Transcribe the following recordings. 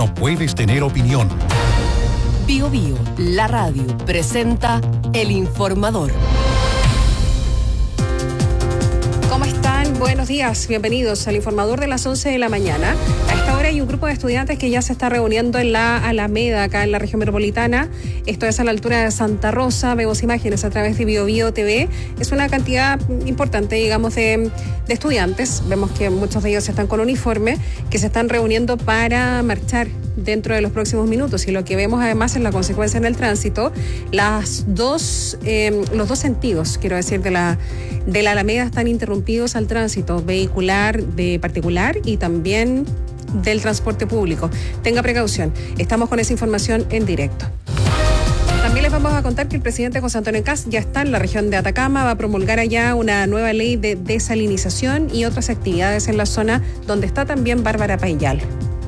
no puedes tener opinión. Bio Bio, la radio, presenta El Informador. ¿Cómo están? Buenos días, bienvenidos al Informador de las 11 de la mañana. A esta hora hay un grupo de estudiantes que ya se está reuniendo en la Alameda, acá en la región metropolitana. Esto es a la altura de Santa Rosa. Vemos imágenes a través de Bio Bio TV. Es una cantidad importante, digamos, de estudiantes. Vemos que muchos de ellos están con uniforme, que se están reuniendo para marchar dentro de los próximos minutos. Y lo que vemos además es la consecuencia en el tránsito. Los dos sentidos, quiero decir, de la Alameda están interrumpidos al tránsito vehicular de particular y también del transporte público. Tenga precaución. Estamos con esa información en directo. También les vamos a contar que el presidente José Antonio Kast ya está en la región de Atacama, va a promulgar allá una nueva ley de desalinización y otras actividades en la zona donde está también Bárbara Payal.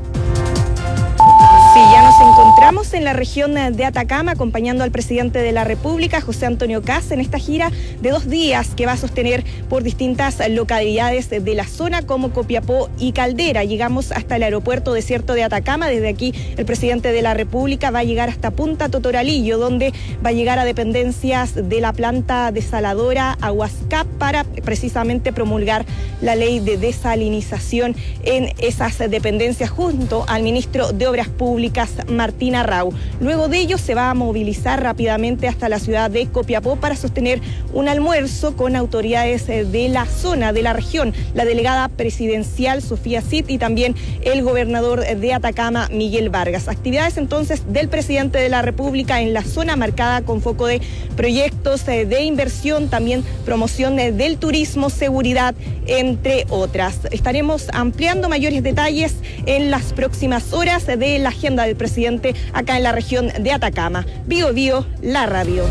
Sí, ya nos encontramos en la región de Atacama acompañando al presidente de la República, José Antonio Kast, en esta gira de 2 días que va a sostener por distintas localidades de la zona como Copiapó y Caldera. Llegamos hasta el aeropuerto desierto de Atacama. Desde aquí el presidente de la República va a llegar hasta Punta Totoralillo, donde va a llegar a dependencias de la planta desaladora Aguascap para precisamente promulgar la ley de desalinización en esas dependencias junto al ministro de Obras Públicas, Martín Arrau. Luego de ello se va a movilizar rápidamente hasta la ciudad de Copiapó para sostener un almuerzo con autoridades de la zona, de la región, la delegada presidencial Sofía Cid y también el gobernador de Atacama, Miguel Vargas. Actividades entonces del presidente de la República en la zona marcada con foco de proyectos de inversión, también promoción del turismo, seguridad, entre otras. Estaremos ampliando mayores detalles en las próximas horas de la agenda del presidente acá en la región de Atacama. Bio Bio, la radio.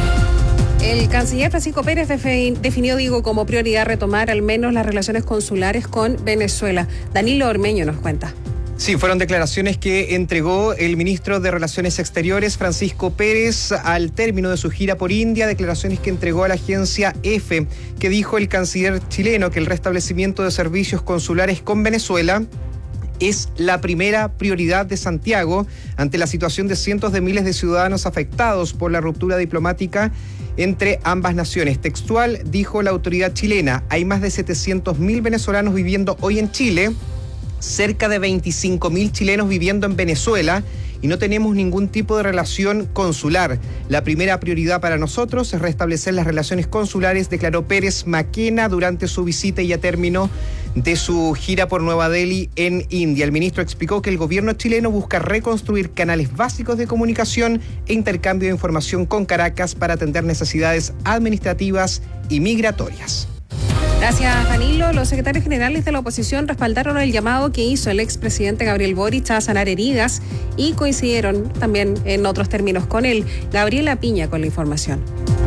El canciller Francisco Pérez definió, como prioridad retomar al menos las relaciones consulares con Venezuela. Danilo Ormeño nos cuenta. Sí, fueron declaraciones que entregó el ministro de Relaciones Exteriores, Francisco Pérez, al término de su gira por India, declaraciones que entregó a la agencia EFE, que dijo el canciller chileno que el restablecimiento de servicios consulares con Venezuela es la primera prioridad de Santiago ante la situación de cientos de miles de ciudadanos afectados por la ruptura diplomática entre ambas naciones. Textual, dijo la autoridad chilena, hay más de 700.000 venezolanos viviendo hoy en Chile, cerca de 25.000 chilenos viviendo en Venezuela y no tenemos ningún tipo de relación consular. La primera prioridad para nosotros es restablecer las relaciones consulares, declaró Pérez Maquena durante su visita y a término de su gira por Nueva Delhi en India. El ministro explicó que el gobierno chileno busca reconstruir canales básicos de comunicación e intercambio de información con Caracas para atender necesidades administrativas y migratorias. Gracias, Danilo. Los secretarios generales de la oposición respaldaron el llamado que hizo el expresidente Gabriel Boric a sanar heridas y coincidieron también en otros términos con él. Gabriela Piña con la información.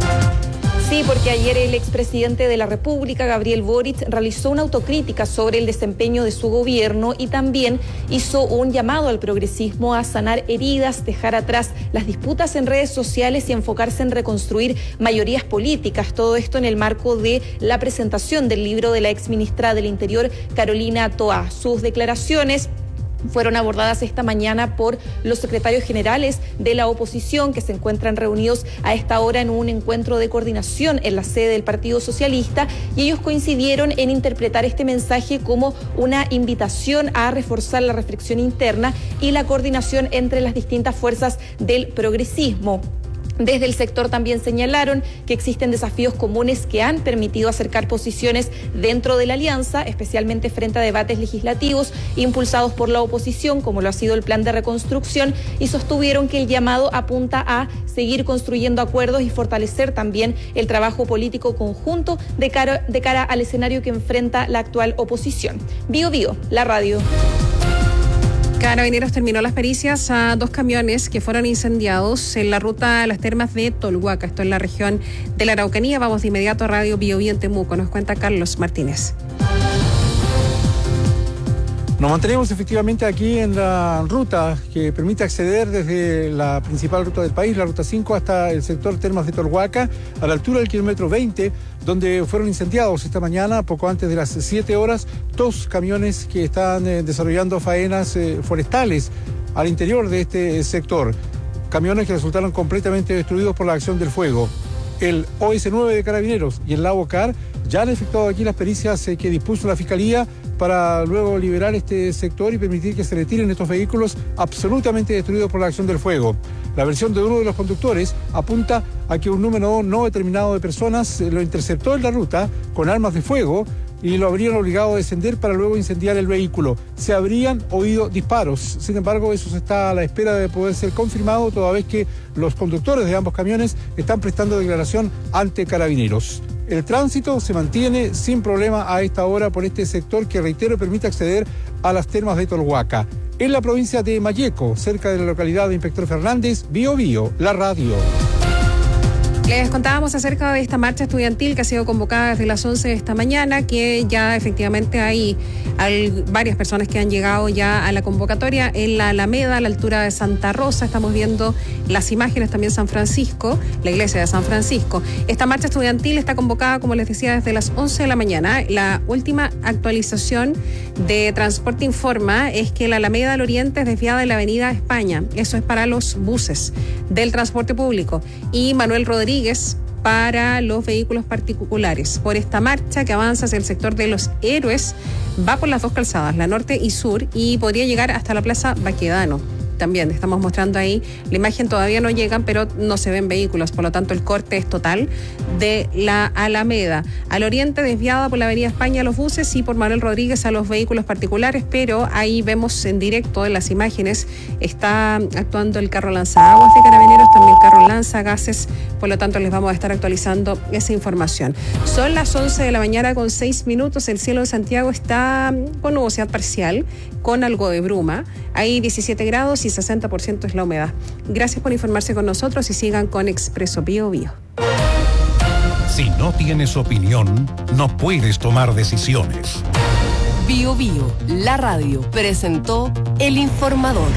Sí, porque ayer el expresidente de la República, Gabriel Boric, realizó una autocrítica sobre el desempeño de su gobierno y también hizo un llamado al progresismo a sanar heridas, dejar atrás las disputas en redes sociales y enfocarse en reconstruir mayorías políticas. Todo esto en el marco de la presentación del libro de la exministra del Interior, Carolina Toá. Sus declaraciones fueron abordadas esta mañana por los secretarios generales de la oposición que se encuentran reunidos a esta hora en un encuentro de coordinación en la sede del Partido Socialista y ellos coincidieron en interpretar este mensaje como una invitación a reforzar la reflexión interna y la coordinación entre las distintas fuerzas del progresismo. Desde el sector también señalaron que existen desafíos comunes que han permitido acercar posiciones dentro de la alianza, especialmente frente a debates legislativos impulsados por la oposición, como lo ha sido el plan de reconstrucción, y sostuvieron que el llamado apunta a seguir construyendo acuerdos y fortalecer también el trabajo político conjunto de cara al escenario que enfrenta la actual oposición. Bio Bio, la radio. Carabineros terminó las pericias a 2 camiones que fueron incendiados en la ruta a las termas de Tolhuaca, esto en la región de la Araucanía. Vamos de inmediato a Radio Bio Bio en Temuco, nos cuenta Carlos Martínez. Nos mantenemos efectivamente aquí en la ruta que permite acceder desde la principal ruta del país, la ruta 5, hasta el sector Termas de Tolhuaca, a la altura del kilómetro 20, donde fueron incendiados esta mañana, poco antes de las 7 horas, 2 camiones que están desarrollando faenas forestales al interior de este sector. Camiones que resultaron completamente destruidos por la acción del fuego. El OS9 de Carabineros y el Lavocar ya han efectuado aquí las pericias que dispuso la Fiscalía para luego liberar este sector y permitir que se retiren estos vehículos absolutamente destruidos por la acción del fuego. La versión de uno de los conductores apunta a que un número no determinado de personas lo interceptó en la ruta con armas de fuego y lo habrían obligado a descender para luego incendiar el vehículo. Se habrían oído disparos. Sin embargo, eso se está a la espera de poder ser confirmado, toda vez que los conductores de ambos camiones están prestando declaración ante Carabineros. El tránsito se mantiene sin problema a esta hora por este sector que, reitero, permite acceder a las termas de Tolhuaca. En la provincia de Malleco, cerca de la localidad de Inspector Fernández, Bío Bío, la radio. Les contábamos acerca de esta marcha estudiantil que ha sido convocada desde las 11 de esta mañana, que ya efectivamente hay varias personas que han llegado ya a la convocatoria en la Alameda, a la altura de Santa Rosa. Estamos viendo las imágenes también San Francisco, la iglesia de San Francisco. Esta marcha estudiantil está convocada, como les decía, desde las 11 de la mañana. La última actualización de Transporte Informa es que la Alameda al Oriente es desviada de la Avenida España. Eso es para los buses del transporte público. Y Manuel Rodríguez para los vehículos particulares. Por esta marcha que avanza hacia el sector de Los Héroes, va por las dos calzadas, la norte y sur, y podría llegar hasta la Plaza Baquedano. También estamos mostrando ahí la imagen, todavía no llegan, pero no se ven vehículos, por lo tanto el corte es total de la Alameda. Al oriente desviada por la Avenida España a los buses y por Manuel Rodríguez a los vehículos particulares, pero ahí vemos en directo en las imágenes, está actuando el carro lanzaguas de Carabineros, también carro lanzagases, por lo tanto les vamos a estar actualizando esa información. Son las 11 de la mañana con 6 minutos, el cielo de Santiago está con nubosidad parcial, con algo de bruma, hay 17 grados y 60% es la humedad. Gracias por informarse con nosotros y sigan con Expreso Bío Bío. Si no tienes opinión, no puedes tomar decisiones. Bío Bío, la radio, presentó El Informador.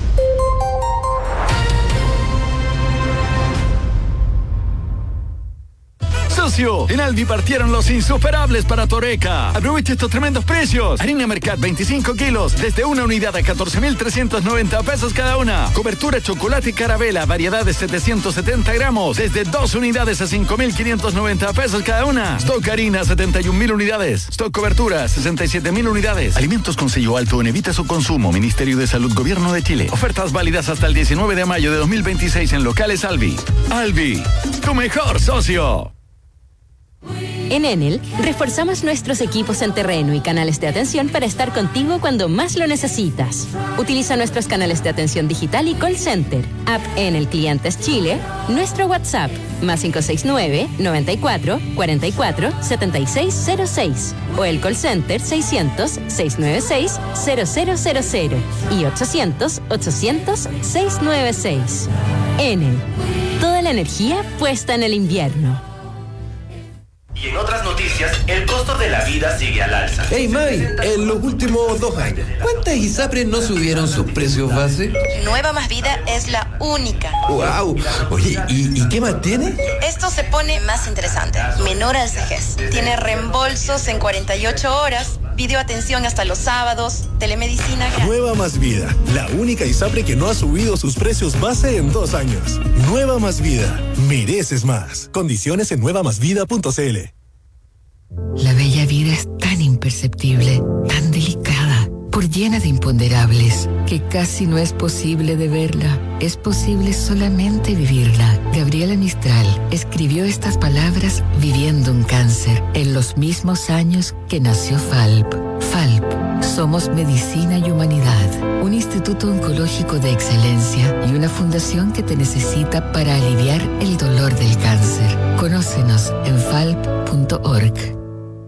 Socio, en Alvi partieron los insuperables para Toreca. Aprovecha estos tremendos precios. Harina Mercat 25 kilos, desde una unidad a 14.390 pesos cada una. Cobertura chocolate y carabela, variedad de 770 gramos, desde 2 unidades a 5.590 pesos cada una. Stock harina, 71.000 unidades. Stock cobertura, 67.000 unidades. Alimentos con sello alto en evita su consumo. Ministerio de Salud, Gobierno de Chile. Ofertas válidas hasta el 19 de mayo de 2026 en locales Alvi. Alvi, tu mejor socio. En Enel, reforzamos nuestros equipos en terreno y canales de atención para estar contigo cuando más lo necesitas. Utiliza nuestros canales de atención digital y call center, app Enel Clientes Chile, nuestro WhatsApp, +569 94 44 7606 o el call center 600 696 0000 y 800 800 696. Enel, toda la energía puesta en el invierno. Y en otras noticias, el costo de la vida sigue al alza. Hey May, en los últimos 2 años, ¿cuántas ISAPRES no subieron sus precios base? Nueva Más Vida es la única. ¡Wow! Oye, ¿y qué más tiene? Esto se pone más interesante. Menor al CEGES. Tiene reembolsos en 48 horas, videoatención hasta los sábados, telemedicina gratis. Nueva Más Vida, la única ISAPRE que no ha subido sus precios base en 2 años. Nueva Más Vida, mereces más. Condiciones en nuevamásvida.cl. La bella vida es tan imperceptible, tan delicada, por llena de imponderables, que casi no es posible de verla. Es posible solamente vivirla. Gabriela Mistral escribió estas palabras viviendo un cáncer en los mismos años que nació FALP. FALP, somos medicina y humanidad, un instituto oncológico de excelencia y una fundación que te necesita para aliviar el dolor del cáncer. Conócenos en falp.org.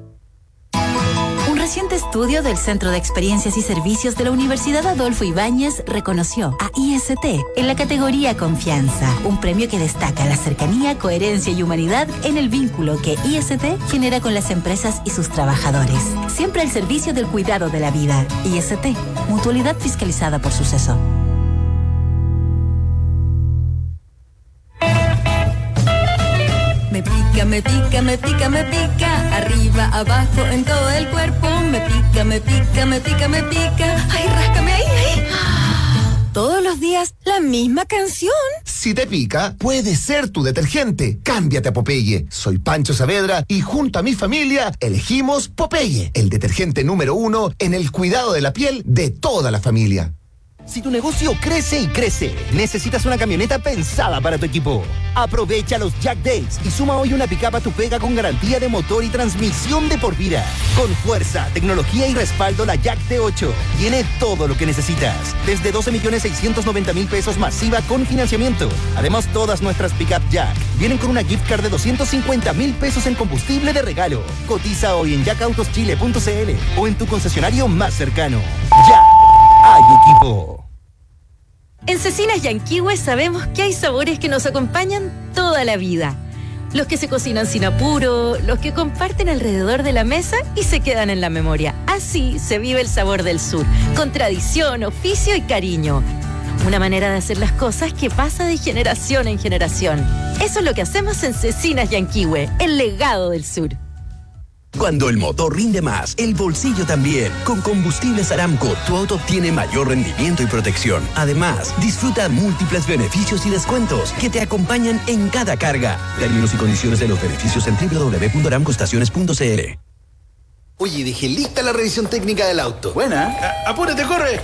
Un reciente estudio del Centro de Experiencias y Servicios de la Universidad Adolfo Ibáñez reconoció a IST en la categoría Confianza, un premio que destaca la cercanía, coherencia y humanidad en el vínculo que IST genera con las empresas y sus trabajadores. Siempre al servicio del cuidado de la vida. IST, mutualidad fiscalizada por Suceso. Me pica, me pica, me pica, me pica, arriba, abajo, en todo el cuerpo. Me pica, me pica, me pica, me pica. Ay, ráscame ahí, ahí. Todo los días la misma canción. Si te pica, puede ser tu detergente. Cámbiate a Popeye. Soy Pancho Saavedra y junto a mi familia elegimos Popeye, el detergente número 1 en el cuidado de la piel de toda la familia. Si tu negocio crece y crece, necesitas una camioneta pensada para tu equipo. Aprovecha los Jack Days y suma hoy una pickup a tu pega con garantía de motor y transmisión de por vida. Con fuerza, tecnología y respaldo, la Jack T8 tiene todo lo que necesitas. Desde 12.690.000 pesos masiva con financiamiento. Además, todas nuestras pickup Jack vienen con una gift card de 250.000 pesos en combustible de regalo. Cotiza hoy en jacautoschile.cl o en tu concesionario más cercano. ¡Ya hay equipo! En Cecinas Yanquihue sabemos que hay sabores que nos acompañan toda la vida. Los que se cocinan sin apuro, los que comparten alrededor de la mesa y se quedan en la memoria. Así se vive el sabor del sur, con tradición, oficio y cariño. Una manera de hacer las cosas que pasa de generación en generación. Eso es lo que hacemos en Cecinas Yanquihue, el legado del sur. Cuando el motor rinde más, el bolsillo también. Con Combustibles Aramco, tu auto obtiene mayor rendimiento y protección. Además, disfruta múltiples beneficios y descuentos que te acompañan en cada carga. Términos y condiciones de los beneficios en www.aramcoestaciones.cl. Oye, dejé lista la revisión técnica del auto. Buena. ¡Apúrate, corre!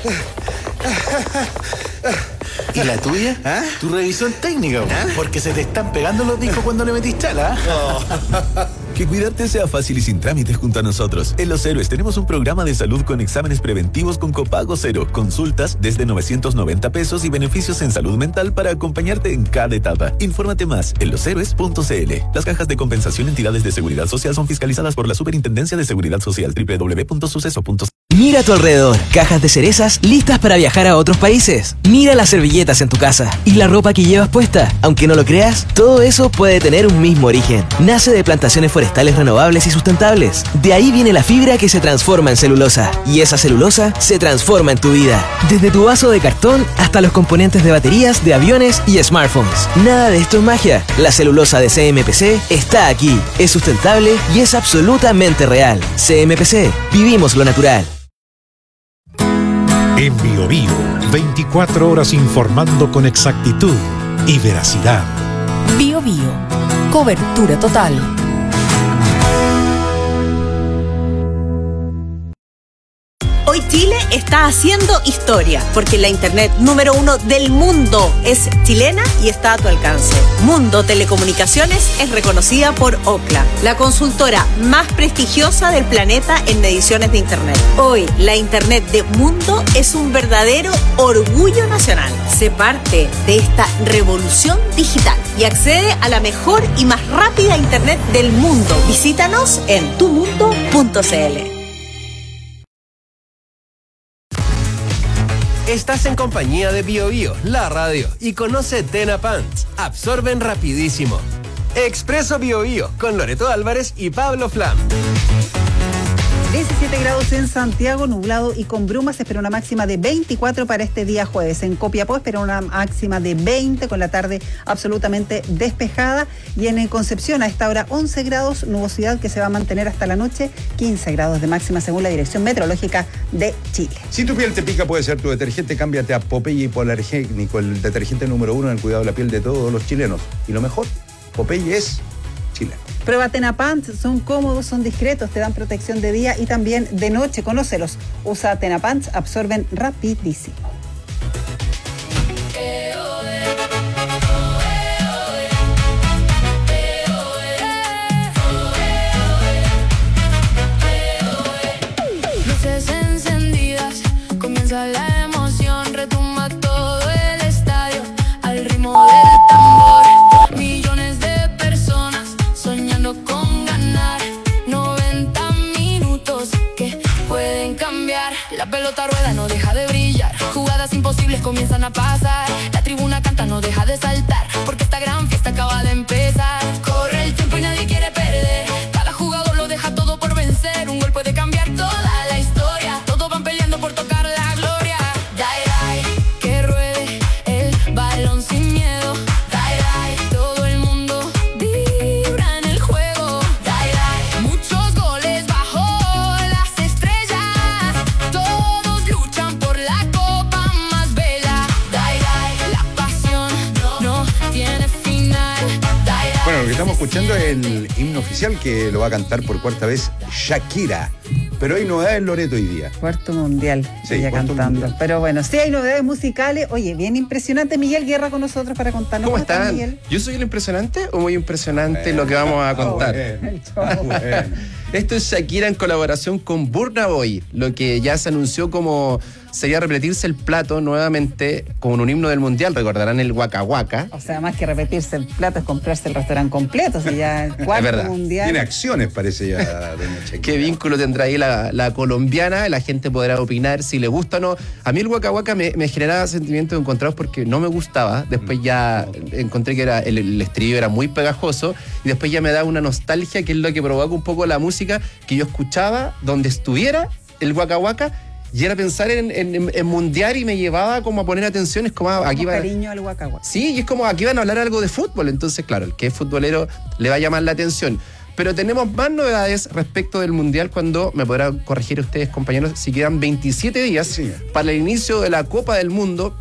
¿Y la tuya? ¿Ah? Tu revisión técnica, porque se te están pegando los discos cuando le metís chala. Que cuidarte sea fácil y sin trámites junto a nosotros. En Los Héroes tenemos un programa de salud con exámenes preventivos con copago cero, consultas desde 990 pesos y beneficios en salud mental para acompañarte en cada etapa. Infórmate más en loshéroes.cl. Las cajas de compensación entidades de seguridad social son fiscalizadas por la Superintendencia de Seguridad Social. www.suceso.cl. Mira a tu alrededor, cajas de cerezas listas para viajar a otros países. Mira las servilletas en tu casa y la ropa que llevas puesta. Aunque no lo creas, todo eso puede tener un mismo origen. Nace de plantaciones forestales renovables y sustentables. De ahí viene la fibra que se transforma en celulosa. Y esa celulosa se transforma en tu vida. Desde tu vaso de cartón hasta los componentes de baterías, de aviones y smartphones. Nada de esto es magia. La celulosa de CMPC está aquí. Es sustentable y es absolutamente real. CMPC. Vivimos lo natural. En BioBio, 24 horas informando con exactitud y veracidad. BioBio, cobertura total. Hoy Chile está haciendo historia, porque la internet número 1 del mundo es chilena y está a tu alcance. Mundo Telecomunicaciones es reconocida por Ookla, la consultora más prestigiosa del planeta en mediciones de internet. Hoy, la internet de Mundo es un verdadero orgullo nacional. Sé parte de esta revolución digital y accede a la mejor y más rápida internet del mundo. Visítanos en tumundo.cl. Estás en compañía de BioBio, la radio, y conoce Tena Pants. Absorben rapidísimo. Expreso BioBio, con Loreto Álvarez y Pablo Flam. 17 grados en Santiago, nublado y con brumas. Se espera una máxima de 24 para este día jueves. En Copiapó espera una máxima de 20 con la tarde absolutamente despejada. Y en Concepción a esta hora 11 grados, nubosidad que se va a mantener hasta la noche, 15 grados de máxima según la Dirección Meteorológica de Chile. Si tu piel te pica, puede ser tu detergente. Cámbiate a Popeye Hipoalergénico, el detergente número 1 en el cuidado de la piel de todos los chilenos. Y lo mejor, Popeye es chileno. Prueba Tena Pants, son cómodos, son discretos, te dan protección de día y también de noche. Conócelos. Usa Tena Pants, absorben rapidísimo. Luces encendidas, comienza la emoción, retumba todo el estadio al ritmo del tambor. Millones de personas soñando con ganar 90 minutos que pueden cambiar. La pelota rueda, no deja de brillar. Jugadas imposibles comienzan a pasar. La tribuna canta, no deja de saltar, porque esta gran fiesta acaba de empezar. Corre el tiempo y nadie quiere perder. Cada jugador lo deja todo por vencer. Un gol puede cambiar toda la historia. Todos van peleando por tocar la gloria. Dai, dai, que ruede el balón sin miedo. Dai, dai, todo el mundo vibra en el juego. Dai, dai, muchos goles bajo las estrellas. Todos luchan por la copa más bella. Dai, dai. estamos escuchando el himno oficial que lo va a cantar por cuarta vez Shakira. Pero hay novedades en Loreto hoy día. Cuarto mundial, Sí, ella cuarto cantando. mundial. Pero bueno, sí hay novedades musicales. Oye, bien impresionante. Miguel Guerra con nosotros para contarnos. ¿Cómo estás, están? Miguel? ¿Yo soy el impresionante o muy impresionante lo que vamos a contar? El show. Esto es Shakira en colaboración con Burna Boy, lo que ya se anunció como sería repetirse el plato nuevamente con un himno del mundial. Recordarán el Waka Waka. O sea, más que repetirse el plato es comprarse el restaurante completo. O sea, ya el cuarto verdad. mundial. Tiene acciones, parece ya, doña Shakira. ¿Qué vínculo tendrá ahí la colombiana? La gente podrá opinar si le gusta o no. A mí el Waka Waka me generaba sentimientos encontrados porque no me gustaba. Después ya encontré que era el estribillo era muy pegajoso y después ya me da una nostalgia, que es lo que provoca un poco la música que yo escuchaba donde estuviera el Waka Waka, y era pensar en mundial y me llevaba como a poner atención. Es como aquí va cariño al Waka Waka. Sí, y es como aquí van a hablar algo de fútbol. Entonces, claro, el que es futbolero le va a llamar la atención. Pero tenemos más novedades respecto del mundial, cuando me podrán corregir ustedes, compañeros, si quedan 27 días para el inicio de la Copa del Mundo.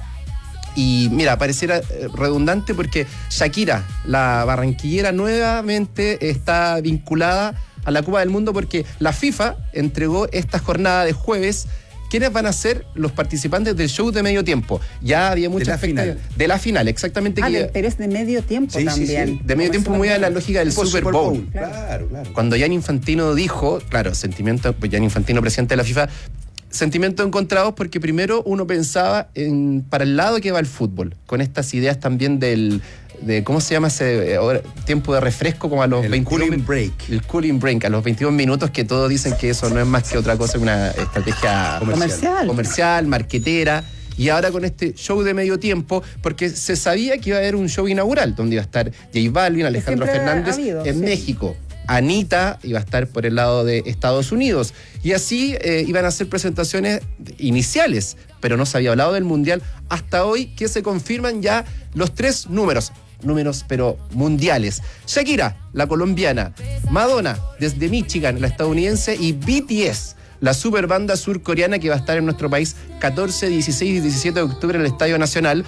Y mira, pareciera redundante porque Shakira, la barranquillera, nuevamente está vinculada a la Copa del Mundo, porque la FIFA entregó esta jornada de jueves quiénes van a ser los participantes del show de medio tiempo. Ya había mucha expectativa. De la final, exactamente. Pero es de medio tiempo también. Sí. De medio tiempo, muy a la lógica del Super Bowl. Claro. Cuando Gianni Infantino dijo, claro, Gianni Infantino, presidente de la FIFA, sentimientos encontrados, porque primero uno pensaba para el lado que va el fútbol, con estas ideas también de ¿cómo se llama ese tiempo de refresco? Como a los 22 cooling break. El cooling break, a los 22 minutos, que todos dicen que eso no es más que otra cosa que una estrategia comercial, marquetera. Y ahora con este show de medio tiempo, porque se sabía que iba a haber un show inaugural, donde iba a estar J Balvin, Alejandro Fernández, en México. Anita iba a estar por el lado de Estados Unidos. Y así iban a hacer presentaciones iniciales, pero no se había hablado del mundial hasta hoy, que se confirman ya los 3 números pero mundiales. Shakira, la colombiana, Madonna, desde Michigan, la estadounidense, y BTS, la super banda surcoreana, que va a estar en nuestro país 14, 16 y 17 de octubre en el Estadio Nacional.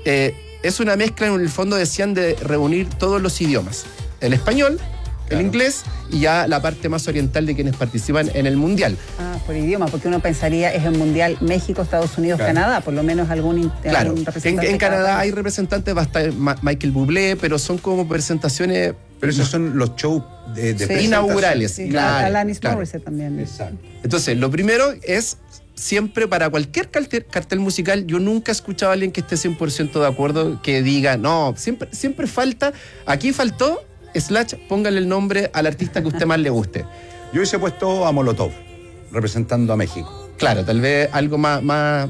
Es una mezcla, en el fondo decían, de reunir todos los idiomas: el español, el inglés y ya la parte más oriental de quienes participan en el mundial. Por idioma, porque uno pensaría es el mundial México, Estados Unidos, Canadá, por lo menos algún representante. En Canadá hay representantes, va a estar Michael Bublé, pero son como presentaciones. Pero esos son los shows de inaugurales. Sí, claro. Alanis Morissette también. Exacto. Entonces, lo primero es, siempre para cualquier cartel musical, yo nunca he escuchado a alguien que esté 100% de acuerdo, que diga, no, siempre falta, aquí faltó, póngale el nombre al artista que a usted más le guste. Yo hubiese puesto a Molotov, representando a México. Claro, tal vez algo más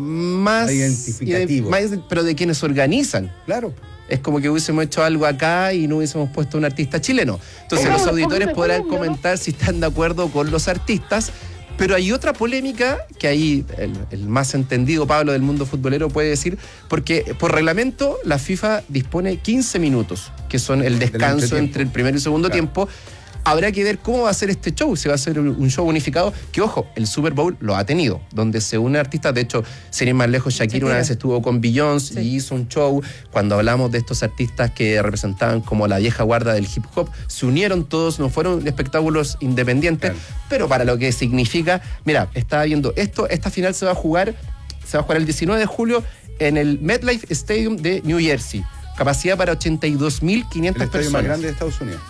identificativo. Pero de quienes organizan. Claro. Es como que hubiésemos hecho algo acá y no hubiésemos puesto a un artista chileno. Entonces los auditores podrán comentar si están de acuerdo con los artistas. Pero hay otra polémica que ahí el más entendido Pablo del mundo futbolero puede decir, porque por reglamento la FIFA dispone 15 minutos, que son el descanso entre el primero y segundo tiempo. Habrá que ver cómo va a ser este show, si va a ser un show unificado, que ojo, el Super Bowl lo ha tenido, donde se une artistas. De hecho, sin ir más lejos, Shakira una vez estuvo con Beyoncé y hizo un show. Cuando hablamos de estos artistas que representaban como la vieja guarda del hip hop, se unieron todos, no fueron espectáculos independientes, pero para lo que significa, mira, estaba viendo esta final se va a jugar el 19 de julio en el MetLife Stadium de New Jersey. Capacidad para 82.500 personas. El estadio más grande de Estados Unidos.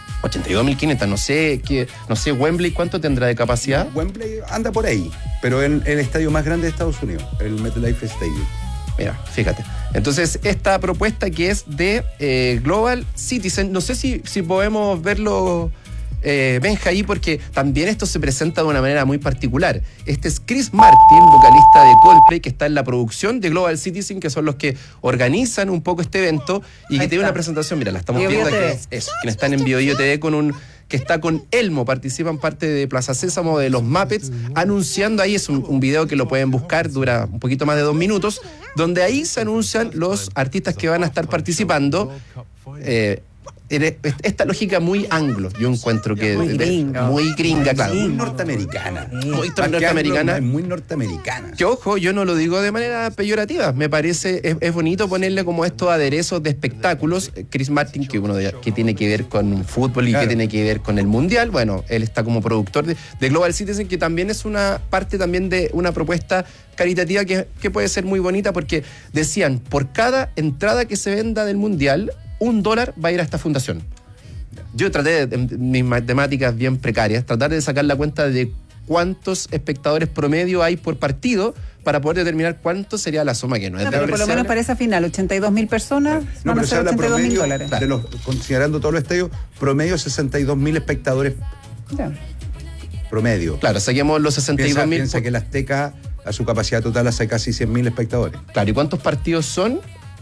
82.500, no sé, Wembley, ¿cuánto tendrá de capacidad? Wembley anda por ahí, pero en el estadio más grande de Estados Unidos, el MetLife Stadium. Mira, fíjate. Entonces, esta propuesta que es de Global Citizen, no sé si podemos verlo, Benja, ahí, porque también esto se presenta de una manera muy particular. Este es Chris Martin, vocalista de Coldplay, que está en la producción de Global Citizen, que son los que organizan un poco este evento y que tiene una presentación, mira, la estamos viendo aquí, quienes están en BioBio TV que está con Elmo, participan parte de Plaza Sésamo, de los Muppets, anunciando ahí, es un video que lo pueden buscar, dura un poquito más de 2 minutos, donde ahí se anuncian los artistas que van a estar participando. esta lógica muy anglo, yo encuentro que muy gringa, claro. Muy norteamericana. Muy norteamericana. Muy norteamericana. Que ojo, yo no lo digo de manera peyorativa. Me parece, es bonito ponerle como estos aderezos de espectáculos. Chris Martin, que tiene que ver con fútbol y que tiene que ver con el mundial. Bueno, él está como productor de Global Citizen, que también es una parte también de una propuesta caritativa que puede ser muy bonita, porque decían, por cada entrada que se venda del mundial, $1 va a ir a esta fundación. Yo traté, mis matemáticas bien precarias, tratar de sacar la cuenta de cuántos espectadores promedio hay por partido para poder determinar cuánto sería la suma, que no es pero por lo menos para esa final, 82.000 personas van a ser $82.000. Considerando todos los estadios, promedio 62.000 espectadores. Ya. Promedio. Claro, saquemos los 62.000. Piensa que el Azteca, a su capacidad total, hace casi 100.000 espectadores. Claro, ¿y cuántos partidos son?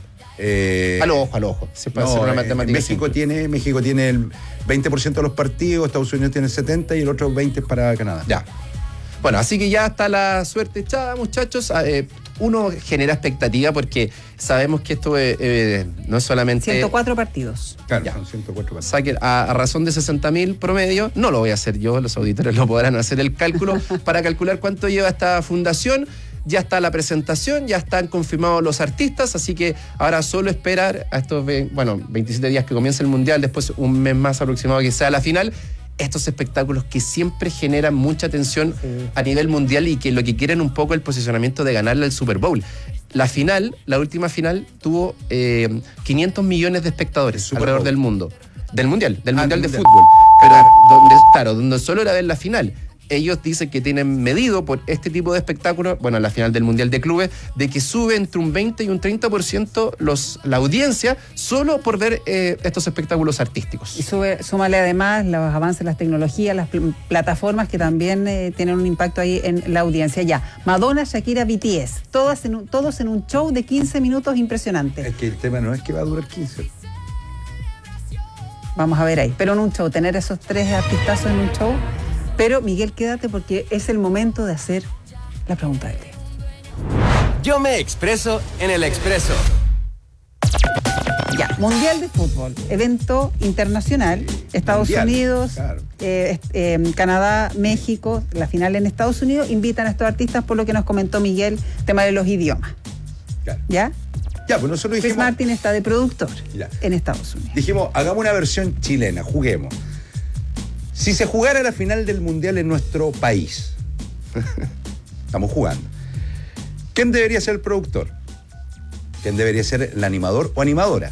A lo ojo. Se puede hacer una matemática. México tiene el 20% de los partidos, Estados Unidos tiene el 70% y el otro 20% es para Canadá. Ya. Bueno, así que ya está la suerte echada, muchachos. Uno genera expectativa porque sabemos que esto no es solamente... 104 partidos. Claro, son 104 partidos. Saquen a razón de 60.000 promedio, no lo voy a hacer yo, los auditores lo podrán hacer el cálculo para calcular cuánto lleva esta fundación. Ya está la presentación, ya están confirmados los artistas, así que ahora solo esperar a estos 27 días que comienza el Mundial, después un mes más aproximado que sea la final, estos espectáculos que siempre generan mucha atención a nivel mundial y que lo que quieren un poco el posicionamiento de ganarle al Super Bowl. La última final, tuvo 500 millones de espectadores alrededor del mundo. Del Mundial de fútbol. Pero donde solo era ver la final. Ellos dicen que tienen medido por este tipo de espectáculos, la final del Mundial de Clubes, de que sube entre un 20 y un 30% la audiencia solo por ver estos espectáculos artísticos. Y súmale además los avances en las tecnologías, las plataformas que también tienen un impacto ahí en la audiencia. Ya, Madonna, Shakira, BTS, todos en un show de 15 minutos impresionante. Es que el tema no es que va a durar 15. Vamos a ver ahí. Pero en un show, tener esos 3 artistazos en un show... Pero, Miguel, quédate porque es el momento de hacer la pregunta del día. Yo me expreso en el Expreso. Ya, Mundial de Fútbol, evento internacional, Estados Unidos, claro. Canadá, México, la final en Estados Unidos, invitan a estos artistas por lo que nos comentó Miguel, tema de los idiomas. Claro. ¿Ya? Ya, pues nosotros dijimos... Chris Martin está de productor en Estados Unidos. Dijimos, hagamos una versión chilena, juguemos. Si se jugara la final del Mundial en nuestro país, estamos jugando, ¿quién debería ser el productor? ¿Quién debería ser el animador o animadora?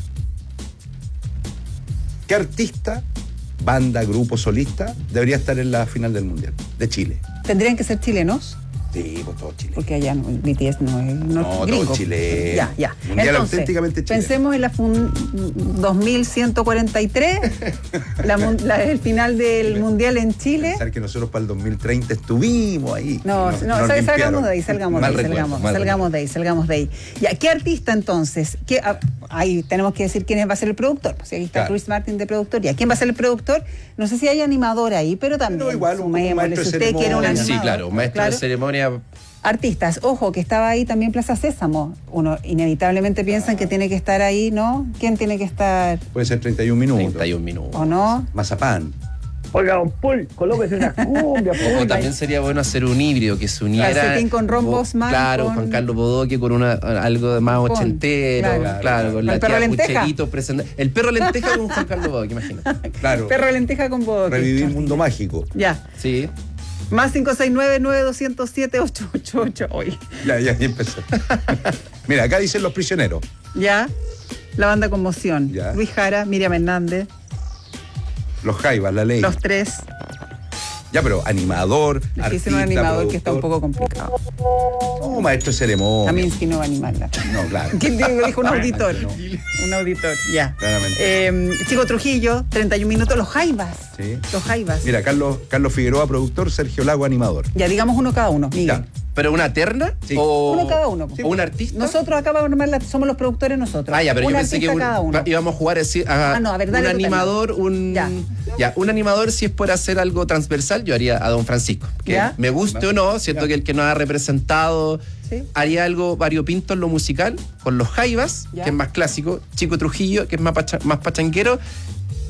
¿Qué artista, banda, grupo, solista debería estar en la final del Mundial de Chile? ¿Tendrían que ser chilenos? Sí, pues todos chilenos. Porque allá BTS no es gringo. Todos chilenos. Ya. Mundial entonces, auténticamente chileno. Pensemos en la 2143, el final del Mundial en Chile. Pensar que nosotros para el 2030 estuvimos ahí. Salgamos de ahí. Ya, ¿qué artista entonces? Ahí tenemos que decir quién va a ser el productor. Pues, aquí está Chris Martin de productor. ¿Ya quién va a ser el productor? No sé si hay animador ahí, pero también. No, igual, un maestro de ceremonia. Quiere un animador. Sí, claro, un maestro de ceremonia. Artistas, ojo, que estaba ahí también Plaza Sésamo. Uno inevitablemente piensa que tiene que estar ahí, ¿no? ¿Quién tiene que estar? Puede ser 31 minutos. 31 minutos. ¿O no? Mazapán. Oiga, don Paul, colóquese una cumbia. O también sería bueno hacer un híbrido que se uniera. Calcetín con Ron Bosman. Claro, Juan Carlos Bodoque con algo de más ochentero. Claro, con la tía Pucherito presente. El perro lenteja con Juan Carlos Bodoque, imagínate. Claro. Perro lenteja con Bodoque. Revivir Mundo Mágico. Ya. Sí. Más 569-9207-888 hoy. Ya empezó. Mira, acá dicen Los Prisioneros. Ya. La banda Conmoción. Ya. Luis Jara, Miriam Hernández. Los Jaivas, La Ley. Los Tres. Ya, pero animador, artista, un animador productor. que está un poco complicado. No, maestro de ceremonia. Kaminsky no va a animarla. No, claro. ¿Quién lo dijo? Un auditor. No. Un auditor, ya. Claramente. Chico Trujillo, 31 minutos. Los Jaivas. Sí. Los Jaivas. Mira, Carlos Figueroa, productor, Sergio Lago, animador. Ya, digamos uno cada uno, Miguel. Ya. ¿Pero una terna? Sí. Uno cada uno. ¿O un artista? Nosotros acá vamos a armar somos los productores nosotros. Ya, pero un yo pensé que íbamos a jugar así, a ver, dale un animador, un animador, si es por hacer algo transversal, yo haría a Don Francisco. Que me guste o no, siento que el que nos ha representado haría algo variopinto en lo musical, con los Jaivas, que es más clásico, Chico Trujillo, que es más pachanguero,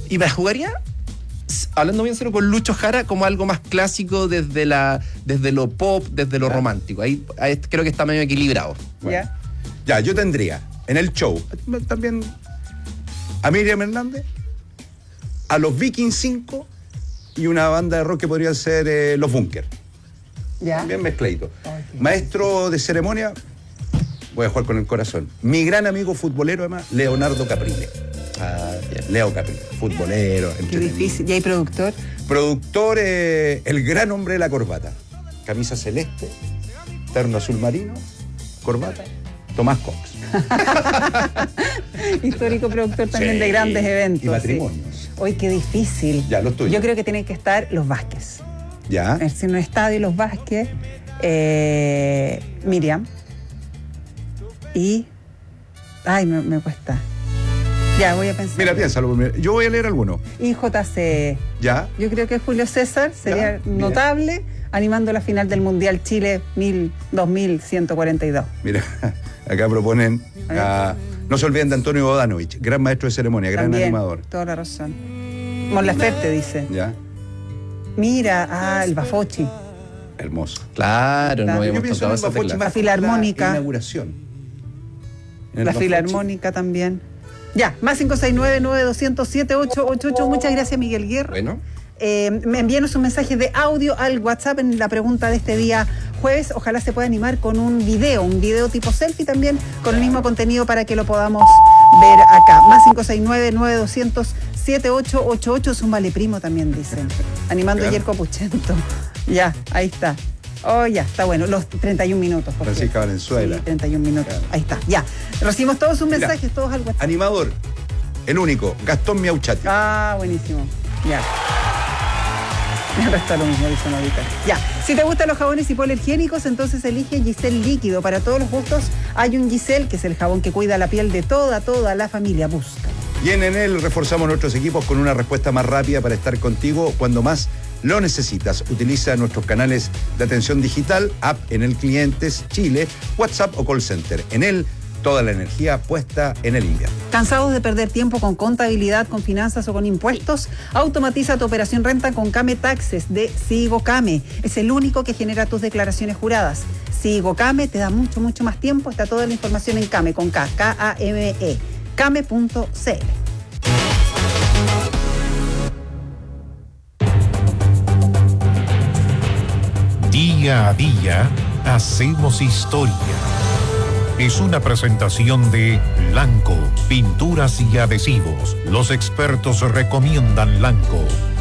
Y me jugaría, hablando bien serio, con Lucho Jara como algo más clásico desde lo pop, desde lo romántico. Ahí creo que está medio equilibrado. Bueno. Ya, yo tendría en el show también a Miriam Hernández, a los Vikings 5 y una banda de rock que podría ser los Bunkers. Ya. Bien mezcladito. Maestro de ceremonia, voy a jugar con el corazón. Mi gran amigo futbolero, además, Leonardo Caprile. Leo Caprile, futbolero. Qué difícil. ¿Y hay productor? Productor, el gran hombre de la corbata. Camisa celeste, terno azul marino, corbata, Tomás Cox. Histórico productor también de grandes eventos. Y matrimonios. Sí. Hoy qué difícil. Ya, los tuyos. Yo creo que tienen que estar los Vázquez. Ya. En un estadio, los Vázquez, Miriam. Y. Ay, me cuesta. Ya, voy a pensar. Mira, piénsalo. Yo voy a leer alguno. Y JC. Ya. Yo creo que Julio César sería notable animando la final del Mundial Chile 2142. Mira, acá proponen. No se olviden de Antonio Bodanovich, gran maestro de ceremonia, gran animador. Toda la razón. Mon Laferte dice. Ya. Mira, el Bafochi. Hermoso. Claro, no habíamos tocado esa tecla. La filarmónica. La inauguración. La filarmónica también. Ya, más 569-9200-7888. Muchas gracias, Miguel Guerra. Bueno. Envíenos un mensaje de audio al WhatsApp en la pregunta de este día jueves. Ojalá se pueda animar con un video tipo selfie también, con el mismo contenido para que lo podamos ver acá. Más 569-9200-7888. Súmale primo también, dicen. Animando ayer Copuchento. Ya, ahí está. Oh, ya, está bueno. Los 31 minutos. Francisca Valenzuela. Sí, 31 minutos. Claro. Ahí está. Ya. Recibimos todos sus mensajes, todos al WhatsApp. Animador. El único. Gastón Miauchati. Ah, buenísimo. Ya. Me resta lo mismo, dice Novita. Ya. Si te gustan los jabones hipoalergénicos, entonces elige Giselle Líquido. Para todos los gustos hay un Giselle, que es el jabón que cuida la piel de toda la familia. Busca. Y en Enel reforzamos nuestros equipos con una respuesta más rápida para estar contigo cuando más lo necesitas. Utiliza nuestros canales de atención digital, app Enel Clientes Chile, WhatsApp o call center. Enel, toda la energía puesta en el invierno. ¿Cansados de perder tiempo con contabilidad, con finanzas o con impuestos? Automatiza tu operación renta con Kame Taxes de Sigo Kame. Es el único que genera tus declaraciones juradas. Sigo Kame te da mucho más tiempo. Está toda la información en Kame, con K, K-A-M-E, kame.cl. Día a día hacemos historia. Es una presentación de Lanco, pinturas y adhesivos. Los expertos recomiendan Lanco.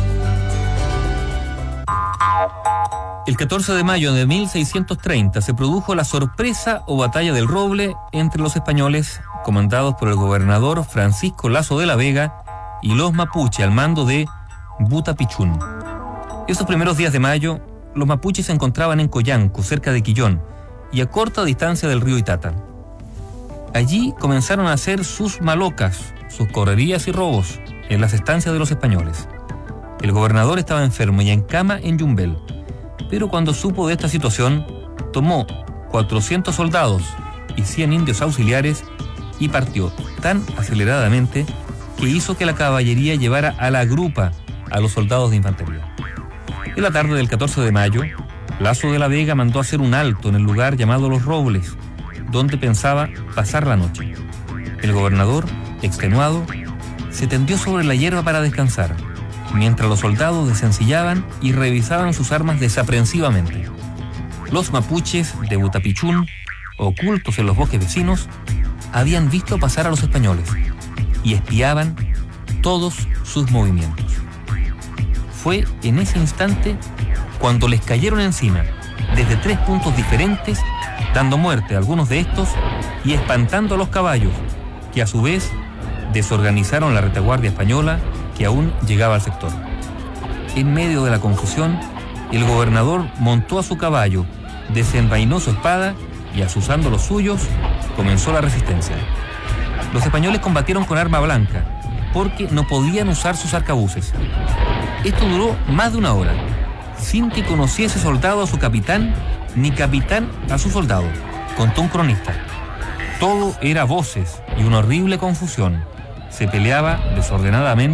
El 14 de mayo de 1630 se produjo la sorpresa o batalla del Roble entre los españoles, comandados por el gobernador Francisco Lazo de la Vega, y los mapuche al mando de Butapichún. Esos primeros días de mayo, los mapuches se encontraban en Coyanco, cerca de Quillón, y a corta distancia del río Itata. Allí comenzaron a hacer sus malocas, sus correrías y robos en las estancias de los españoles. El gobernador estaba enfermo y en cama en Yumbel, pero cuando supo de esta situación, tomó 400 soldados y 100 indios auxiliares y partió tan aceleradamente que hizo que la caballería llevara a la grupa a los soldados de infantería. En la tarde del 14 de mayo, Lazo de la Vega mandó hacer un alto en el lugar llamado Los Robles, donde pensaba pasar la noche. El gobernador, extenuado, se tendió sobre la hierba para descansar, mientras los soldados desencillaban y revisaban sus armas desaprensivamente. Los mapuches de Butapichún, ocultos en los bosques vecinos, habían visto pasar a los españoles y espiaban todos sus movimientos. Fue en ese instante cuando les cayeron encima, desde 3 puntos diferentes, dando muerte a algunos de estos y espantando a los caballos, que a su vez desorganizaron la retaguardia española que aún llegaba al sector. En medio de la confusión, el gobernador montó a su caballo, desenvainó su espada y, asusando los suyos, comenzó la resistencia. Los españoles combatieron con arma blanca, porque no podían usar sus arcabuces. Esto duró más de 1 hora, sin que conociese soldado a su capitán, ni capitán a su soldado, contó un cronista. Todo era voces y una horrible confusión. Se peleaba desordenadamente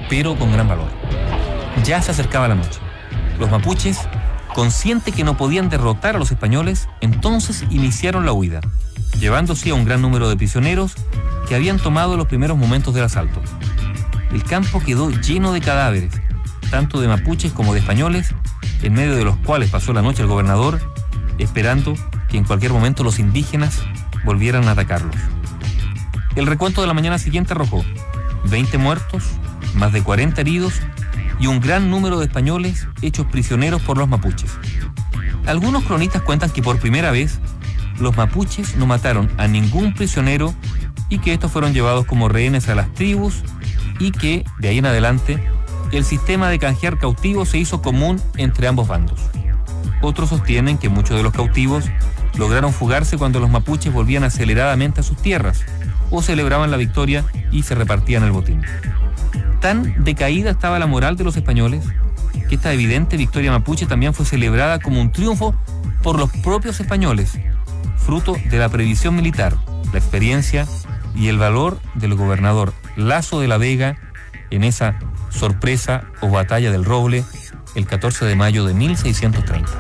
pero con gran valor. Ya se acercaba la noche. Los mapuches, conscientes que no podían derrotar a los españoles, entonces iniciaron la huida, llevándose a un gran número de prisioneros que habían tomado en los primeros momentos del asalto. El campo quedó lleno de cadáveres, tanto de mapuches como de españoles, en medio de los cuales pasó la noche el gobernador, esperando que en cualquier momento los indígenas volvieran a atacarlos. El recuento de la mañana siguiente arrojó 20 muertos, más de 40 heridos y un gran número de españoles hechos prisioneros por los mapuches. Algunos cronistas cuentan que por primera vez los mapuches no mataron a ningún prisionero y que estos fueron llevados como rehenes a las tribus y que, de ahí en adelante, el sistema de canjear cautivos se hizo común entre ambos bandos. Otros sostienen que muchos de los cautivos lograron fugarse cuando los mapuches volvían aceleradamente a sus tierras o celebraban la victoria y se repartían el botín. Tan decaída estaba la moral de los españoles que esta evidente victoria mapuche también fue celebrada como un triunfo por los propios españoles, fruto de la previsión militar, la experiencia y el valor del gobernador Laso de la Vega en esa sorpresa o batalla del Roble el 14 de mayo de 1630.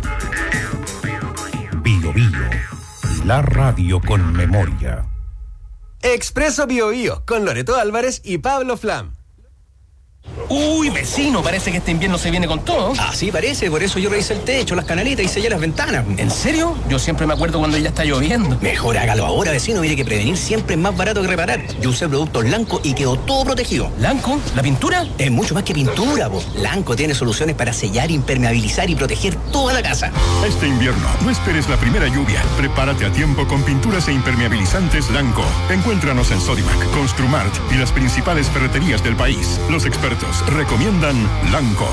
Bio Bio, la radio con memoria. Expreso Bio Bio, con Loreto Álvarez y Pablo Flam. Uy, vecino, parece que este invierno se viene con todo. Ah, sí, parece, por eso yo revisé el techo, las canaletas y sellé las ventanas. ¿En serio? Yo siempre me acuerdo cuando ya está lloviendo. Mejor hágalo ahora, vecino, mire que prevenir siempre es más barato que reparar. Yo usé productos Lanco y quedó todo protegido. ¿Lanco? ¿La pintura? Es mucho más que pintura, po. Lanco tiene soluciones para sellar, impermeabilizar y proteger toda la casa. Este invierno, no esperes la primera lluvia. Prepárate a tiempo con pinturas e impermeabilizantes Lanco. Encuéntranos en Sodimac, Construmart y las principales ferreterías del país. Los expertos recomiendan Lanco.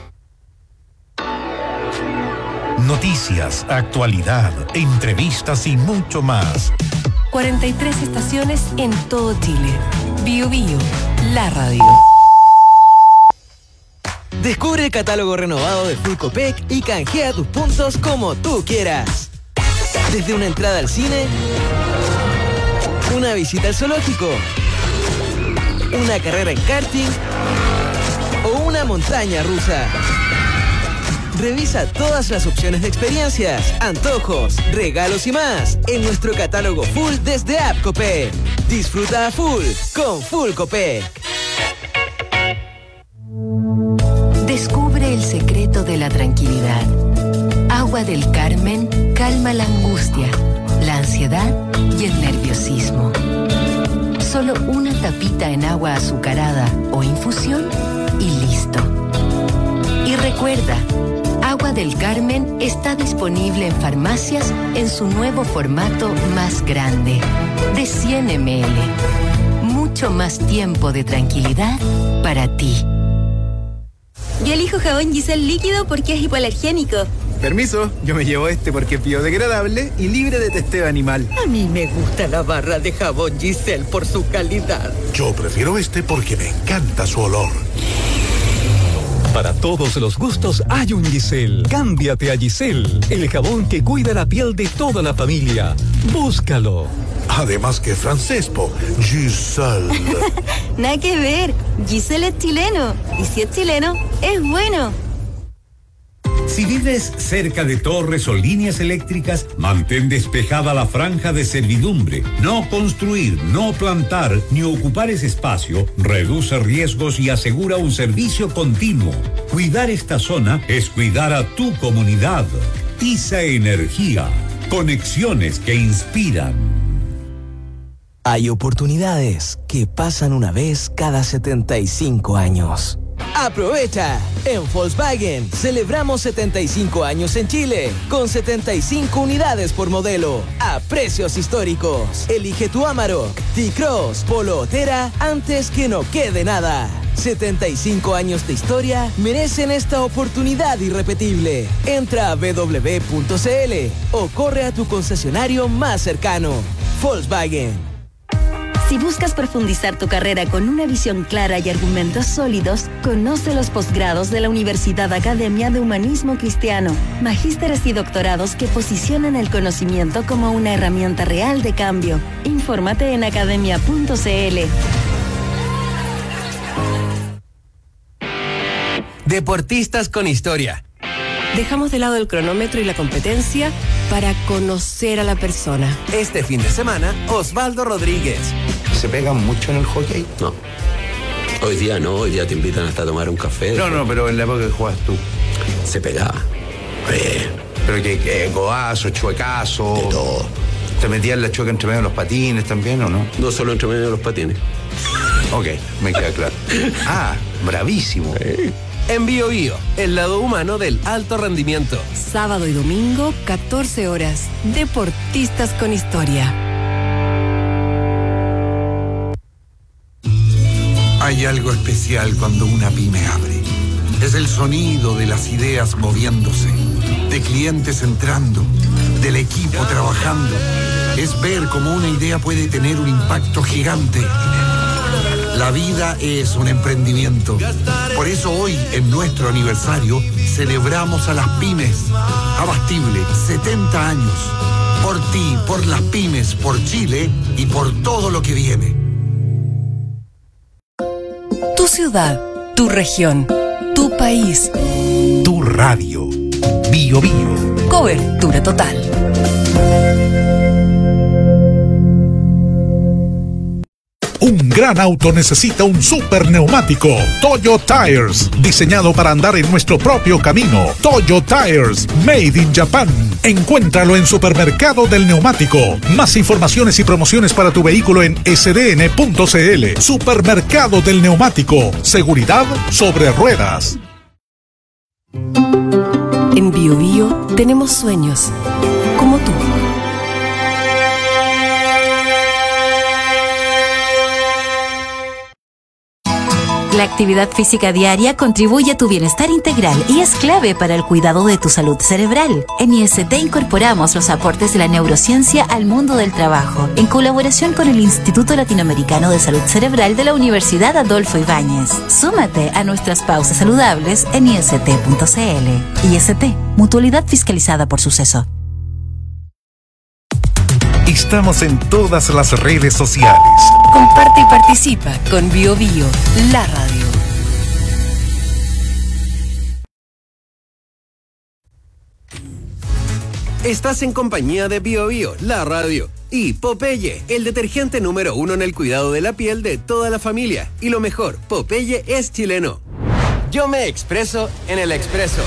Noticias, actualidad, entrevistas y mucho más. 43 estaciones en todo Chile. Bio Bio, la radio. Descubre el catálogo renovado de Full Copec y canjea tus puntos como tú quieras. Desde una entrada al cine, una visita al zoológico, una carrera en karting o una montaña rusa. Revisa todas las opciones de experiencias, antojos, regalos y más en nuestro catálogo full desde App Copec. Disfruta a full con Full Copec. Descubre el secreto de la tranquilidad. Agua del Carmen calma la angustia, la ansiedad y el nerviosismo. Solo una tapita en agua azucarada o infusión y listo. Y recuerda, Agua del Carmen está disponible en farmacias en su nuevo formato más grande, de 100 ml. Mucho más tiempo de tranquilidad para ti. Yo elijo jabón Giselle líquido porque es hipoalergénico. Permiso, yo me llevo este porque es biodegradable y libre de testeo animal. A mí me gusta la barra de jabón Giselle por su calidad. Yo prefiero este porque me encanta su olor. Para todos los gustos hay un Giselle. Cámbiate a Giselle, el jabón que cuida la piel de toda la familia. Búscalo. Además que francés, po. Giselle. Nada que ver. Giselle es chileno. Y si es chileno, es bueno. Si vives cerca de torres o líneas eléctricas, mantén despejada la franja de servidumbre. No construir, no plantar ni ocupar ese espacio reduce riesgos y asegura un servicio continuo. Cuidar esta zona es cuidar a tu comunidad. ISA Energía. Conexiones que inspiran. Hay oportunidades que pasan una vez cada 75 años. ¡Aprovecha! En Volkswagen celebramos 75 años en Chile, con 75 unidades por modelo, a precios históricos. Elige tu Amarok, T-Cross, Polo Otera, antes que no quede nada. 75 años de historia merecen esta oportunidad irrepetible. Entra a www.cl o corre a tu concesionario más cercano. Volkswagen. Si buscas profundizar tu carrera con una visión clara y argumentos sólidos, conoce los posgrados de la Universidad Academia de Humanismo Cristiano, magísteres y doctorados que posicionan el conocimiento como una herramienta real de cambio. Infórmate en academia.cl. Deportistas con historia. Dejamos de lado el cronómetro y la competencia para conocer a la persona. Este fin de semana, Osvaldo Rodríguez. ¿Se pegan mucho en el hockey? No. Hoy día no, hoy día te invitan hasta a tomar un café. No, pero en la época que jugabas tú. Se pegaba. Pero que goazo, chuecazo. De todo. ¿Te metías la chueca entre medio de los patines también o no? No solo entre medio de los patines. Ok, me queda claro. Bravísimo. En Bio Bio, el lado humano del alto rendimiento. Sábado y domingo, 14 horas. Deportistas con historia. Hay algo especial cuando una pyme abre. Es el sonido de las ideas moviéndose, de clientes entrando, del equipo trabajando. Es ver cómo una idea puede tener un impacto gigante. La vida es un emprendimiento. Por eso hoy, en nuestro aniversario, celebramos a las pymes. Abastible, 70 años. Por ti, por las pymes, por Chile y por todo lo que viene. Tu ciudad, tu región, tu país. Tu radio. Bio Bio. Cobertura total. Un gran auto necesita un super neumático. Toyo Tires, diseñado para andar en nuestro propio camino. Toyo Tires, made in Japan. Encuéntralo en Supermercado del Neumático. Más informaciones y promociones para tu vehículo en sdn.cl. Supermercado del Neumático. Seguridad sobre ruedas. En Bio Bio tenemos sueños, como tú. La actividad física diaria contribuye a tu bienestar integral y es clave para el cuidado de tu salud cerebral. En IST incorporamos los aportes de la neurociencia al mundo del trabajo, en colaboración con el Instituto Latinoamericano de Salud Cerebral de la Universidad Adolfo Ibáñez. Súmate a nuestras pausas saludables en ist.cl. IST, mutualidad fiscalizada por Suceso. Estamos en todas las redes sociales. Comparte y participa con Bio Bio, la radio. Estás en compañía de Bio Bio, la radio. Y Popeye, el detergente número 1 en el cuidado de la piel de toda la familia. Y lo mejor, Popeye es chileno. Yo me expreso en el Expreso.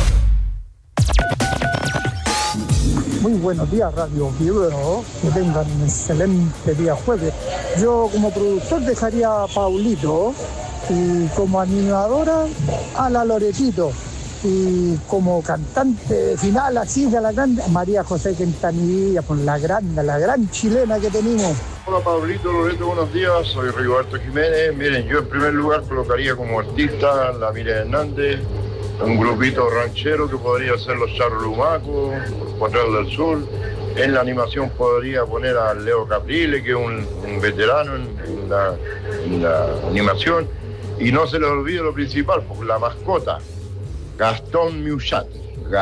Muy buenos días, Radio Bio. Que tengan un excelente día jueves. Yo como productor dejaría a Paulito y como animadora a la Loretito y como cantante final así de la grande María José Quintanilla, por la gran chilena que tenemos. Hola Pablito, Loreto, buenos días, soy Rigoberto Jiménez. Miren, yo en primer lugar colocaría como artista la Miriam Hernández, un grupito ranchero que podría ser los Charros Lumacos, los Cuatreros del Sur. En la animación podría poner a Leo Caprile, que es un veterano en la animación. Y no se les olvide lo principal, porque la mascota, Gastón Miuchati,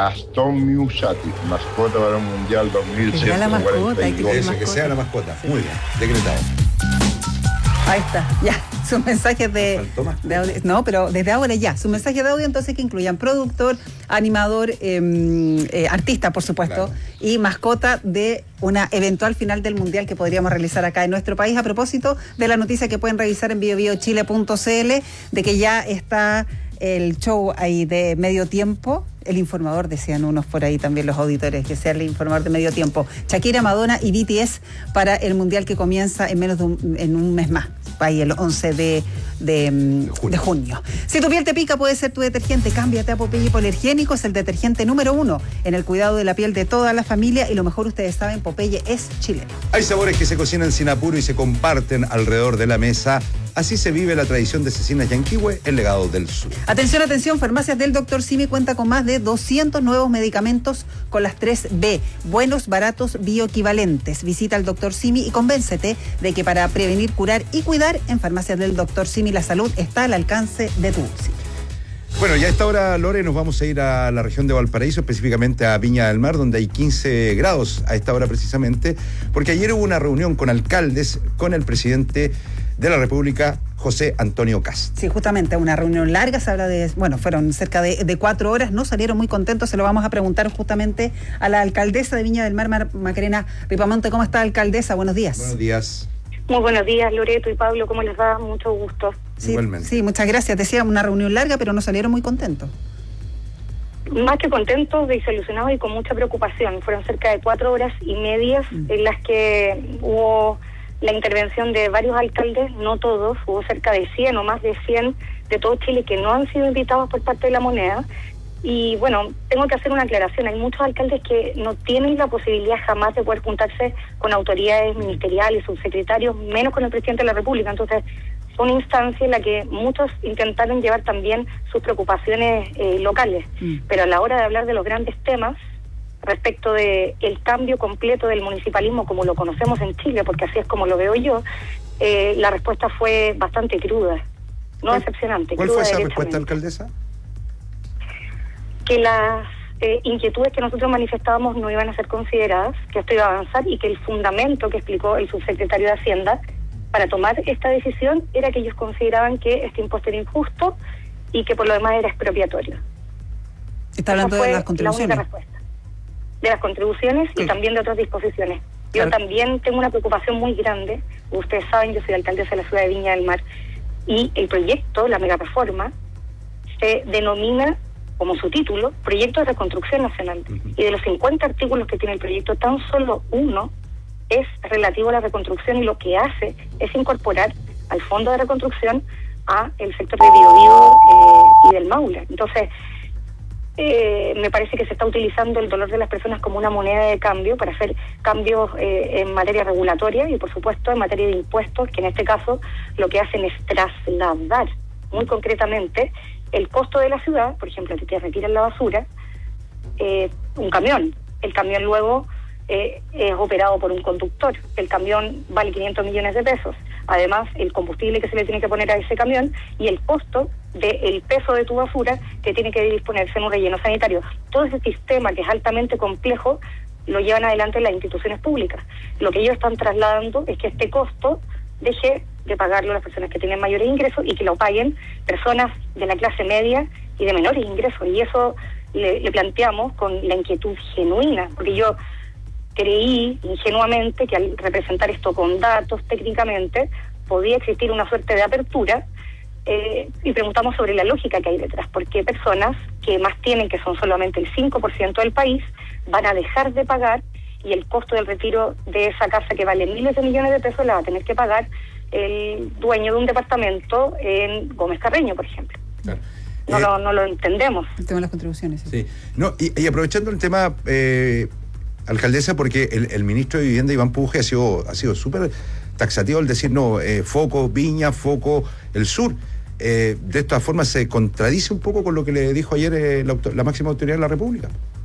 mascota para el Mundial 2142. Que sea la mascota, muy bien, decretado. Ahí está, ya, sus mensajes de audio. No, pero desde ahora ya, sus mensajes de audio entonces que incluyan productor, animador, artista, por supuesto, claro, y mascota de una eventual final del Mundial que podríamos realizar acá en nuestro país. A propósito de la noticia que pueden revisar en biobiochile.cl de que ya está el show ahí de medio tiempo. El informador, decían unos por ahí también los auditores, que sea el informador de medio tiempo. Shakira, Madonna y BTS para el Mundial que comienza en menos de un mes más, ahí el 11 de junio. Si tu piel te pica, puede ser tu detergente. Cámbiate a Popeye Hipoalergénico, es el detergente número 1 en el cuidado de la piel de toda la familia y lo mejor, ustedes saben, Popeye es chileno. Hay sabores que se cocinan sin apuro y se comparten alrededor de la mesa. Así se vive la tradición de Cecinas Yanquihue, el legado del sur. Atención, atención, Farmacias del Dr. Simi cuenta con más de 200 nuevos medicamentos con las 3B, buenos, baratos, bioequivalentes. Visita al Dr. Simi y convéncete de que para prevenir, curar y cuidar, en Farmacias del Dr. Simi la salud está al alcance de tu bolsillo. Bueno, ya a esta hora, Lore, nos vamos a ir a la región de Valparaíso, específicamente a Viña del Mar, donde hay 15 grados a esta hora precisamente, porque ayer hubo una reunión con alcaldes, con el presidente de la República, José Antonio Kast. Sí, justamente una reunión larga, se habla de, bueno, fueron cerca de 4 horas, no salieron muy contentos, se lo vamos a preguntar justamente a la alcaldesa de Viña del Mar, Macarena Ripamonte. ¿Cómo está, alcaldesa? Buenos días. Buenos días. Muy buenos días, Loreto y Pablo, ¿cómo les va? Mucho gusto. Sí, igualmente. Sí, muchas gracias. Decía una reunión larga, pero no salieron muy contentos. Más que contentos, desilusionados y con mucha preocupación. Fueron cerca de 4 horas y media en las que hubo la intervención de varios alcaldes, no todos, hubo cerca de 100 o más de 100 de todo Chile que no han sido invitados por parte de la moneda. Y bueno, tengo que hacer una aclaración, hay muchos alcaldes que no tienen la posibilidad jamás de poder juntarse con autoridades ministeriales, subsecretarios, menos con el presidente de la República. Entonces, fue una instancia en la que muchos intentaron llevar también sus preocupaciones locales, pero a la hora de hablar de los grandes temas, respecto de el cambio completo del municipalismo como lo conocemos en Chile, porque así es como lo veo yo, la respuesta fue bastante cruda, no decepcionante. ¿Cuál fue esa respuesta, alcaldesa? Que las inquietudes que nosotros manifestábamos no iban a ser consideradas, que esto iba a avanzar y que el fundamento que explicó el subsecretario de Hacienda para tomar esta decisión era que ellos consideraban que este impuesto era injusto y que por lo demás era expropiatorio. ¿Está hablando de las contribuciones? La única respuesta. De las contribuciones y también de otras disposiciones. Yo también tengo una preocupación muy grande. Ustedes saben, yo soy alcaldesa de la ciudad de Viña del Mar y el proyecto, la mega reforma, se denomina como su título, Proyecto de Reconstrucción Nacional. Y de los 50 artículos que tiene el proyecto, tan solo uno es relativo a la reconstrucción y lo que hace es incorporar al Fondo de Reconstrucción a el sector de Biobío y del Maule. Entonces, me parece que se está utilizando el dolor de las personas como una moneda de cambio para hacer cambios en materia regulatoria y, por supuesto, en materia de impuestos, que en este caso lo que hacen es trasladar muy concretamente el costo de la ciudad. Por ejemplo, si te retiran la basura, un camión. El camión luego es operado por un conductor. El camión vale 500 millones de pesos. Además, el combustible que se le tiene que poner a ese camión y el costo del peso de tu basura que tiene que disponerse en un relleno sanitario. Todo ese sistema que es altamente complejo lo llevan adelante las instituciones públicas. Lo que ellos están trasladando es que este costo deje de pagarlo las personas que tienen mayores ingresos y que lo paguen personas de la clase media y de menores ingresos. Y eso le planteamos con la inquietud genuina, porque yo creí ingenuamente que al representar esto con datos técnicamente podía existir una suerte de apertura y preguntamos sobre la lógica que hay detrás, porque personas que más tienen, que son solamente el 5% del país, van a dejar de pagar y el costo del retiro de esa casa que vale miles de millones de pesos la va a tener que pagar el dueño de un departamento en Gómez Carreño, por ejemplo. Claro. No lo entendemos. El tema de las contribuciones. Sí. No, y aprovechando el tema, alcaldesa, porque el ministro de Vivienda, Iván Puje, ha sido súper taxativo al decir, foco Viña, foco el sur. De esta forma se contradice un poco con lo que le dijo ayer la máxima autoridad de la República.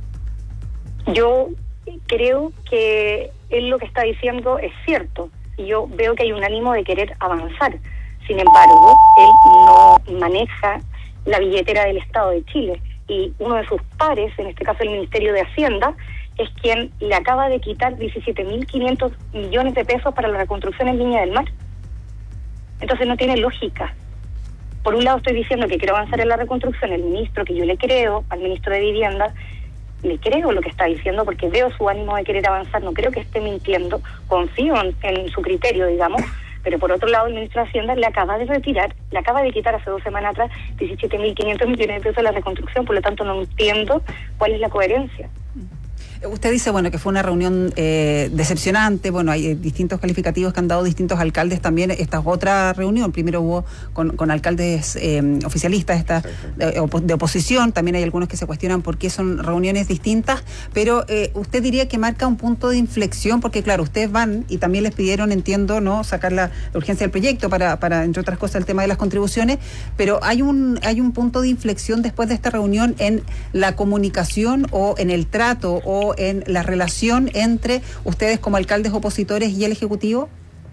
Yo creo que él lo que está diciendo es cierto, y yo veo que hay un ánimo de querer avanzar. Sin embargo, él no maneja la billetera del Estado de Chile, y uno de sus pares, en este caso el Ministerio de Hacienda, es quien le acaba de quitar 17.500 millones de pesos para la reconstrucción en Viña del Mar. Entonces no tiene lógica. Por un lado estoy diciendo que quiero avanzar en la reconstrucción, el ministro, que yo le creo, al ministro de Vivienda, le creo lo que está diciendo porque veo su ánimo de querer avanzar, no creo que esté mintiendo, confío en su criterio, digamos, pero por otro lado el ministro de Hacienda le acaba de quitar hace 2 semanas atrás 17.500 millones de pesos de la reconstrucción, por lo tanto no entiendo cuál es la coherencia. Usted dice, que fue una reunión decepcionante, hay distintos calificativos que han dado distintos alcaldes también. Esta es otra reunión, primero hubo con alcaldes oficialistas de oposición, también hay algunos que se cuestionan por qué son reuniones distintas, pero usted diría que marca un punto de inflexión, porque claro, ustedes van y también les pidieron, entiendo, sacar la urgencia del proyecto para, entre otras cosas, el tema de las contribuciones, pero hay un punto de inflexión después de esta reunión en la comunicación o en el trato o en la relación entre ustedes como alcaldes opositores y el Ejecutivo?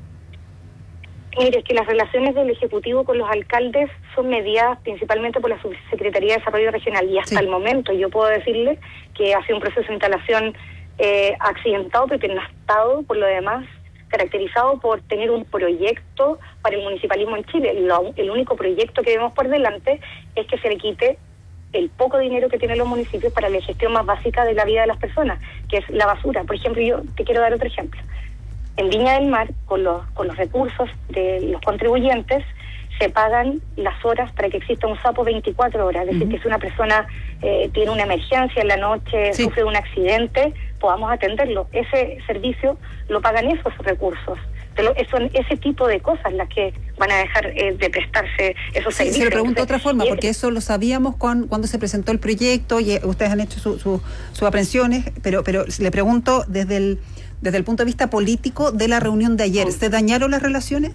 Mire, es que las relaciones del Ejecutivo con los alcaldes son mediadas principalmente por la Subsecretaría de Desarrollo Regional y hasta el momento yo puedo decirle que ha sido un proceso de instalación accidentado, pero que no ha estado por lo demás caracterizado por tener un proyecto para el municipalismo en Chile. El único proyecto que vemos por delante es que se le quite el poco dinero que tienen los municipios para la gestión más básica de la vida de las personas, que es la basura. Por ejemplo, yo te quiero dar otro ejemplo. En Viña del Mar, con los recursos de los contribuyentes, se pagan las horas para que exista un SAPO 24 horas. Es decir, que si una persona tiene una emergencia en la noche, sufre un accidente, podamos atenderlo. Ese servicio lo pagan esos recursos. Son ese tipo de cosas las que van a dejar de prestarse esos servicios. Se lo pregunto de otra forma, porque eso lo sabíamos cuando se presentó el proyecto y ustedes han hecho sus aprensiones, pero le pregunto desde el punto de vista político de la reunión de ayer, ¿se dañaron las relaciones?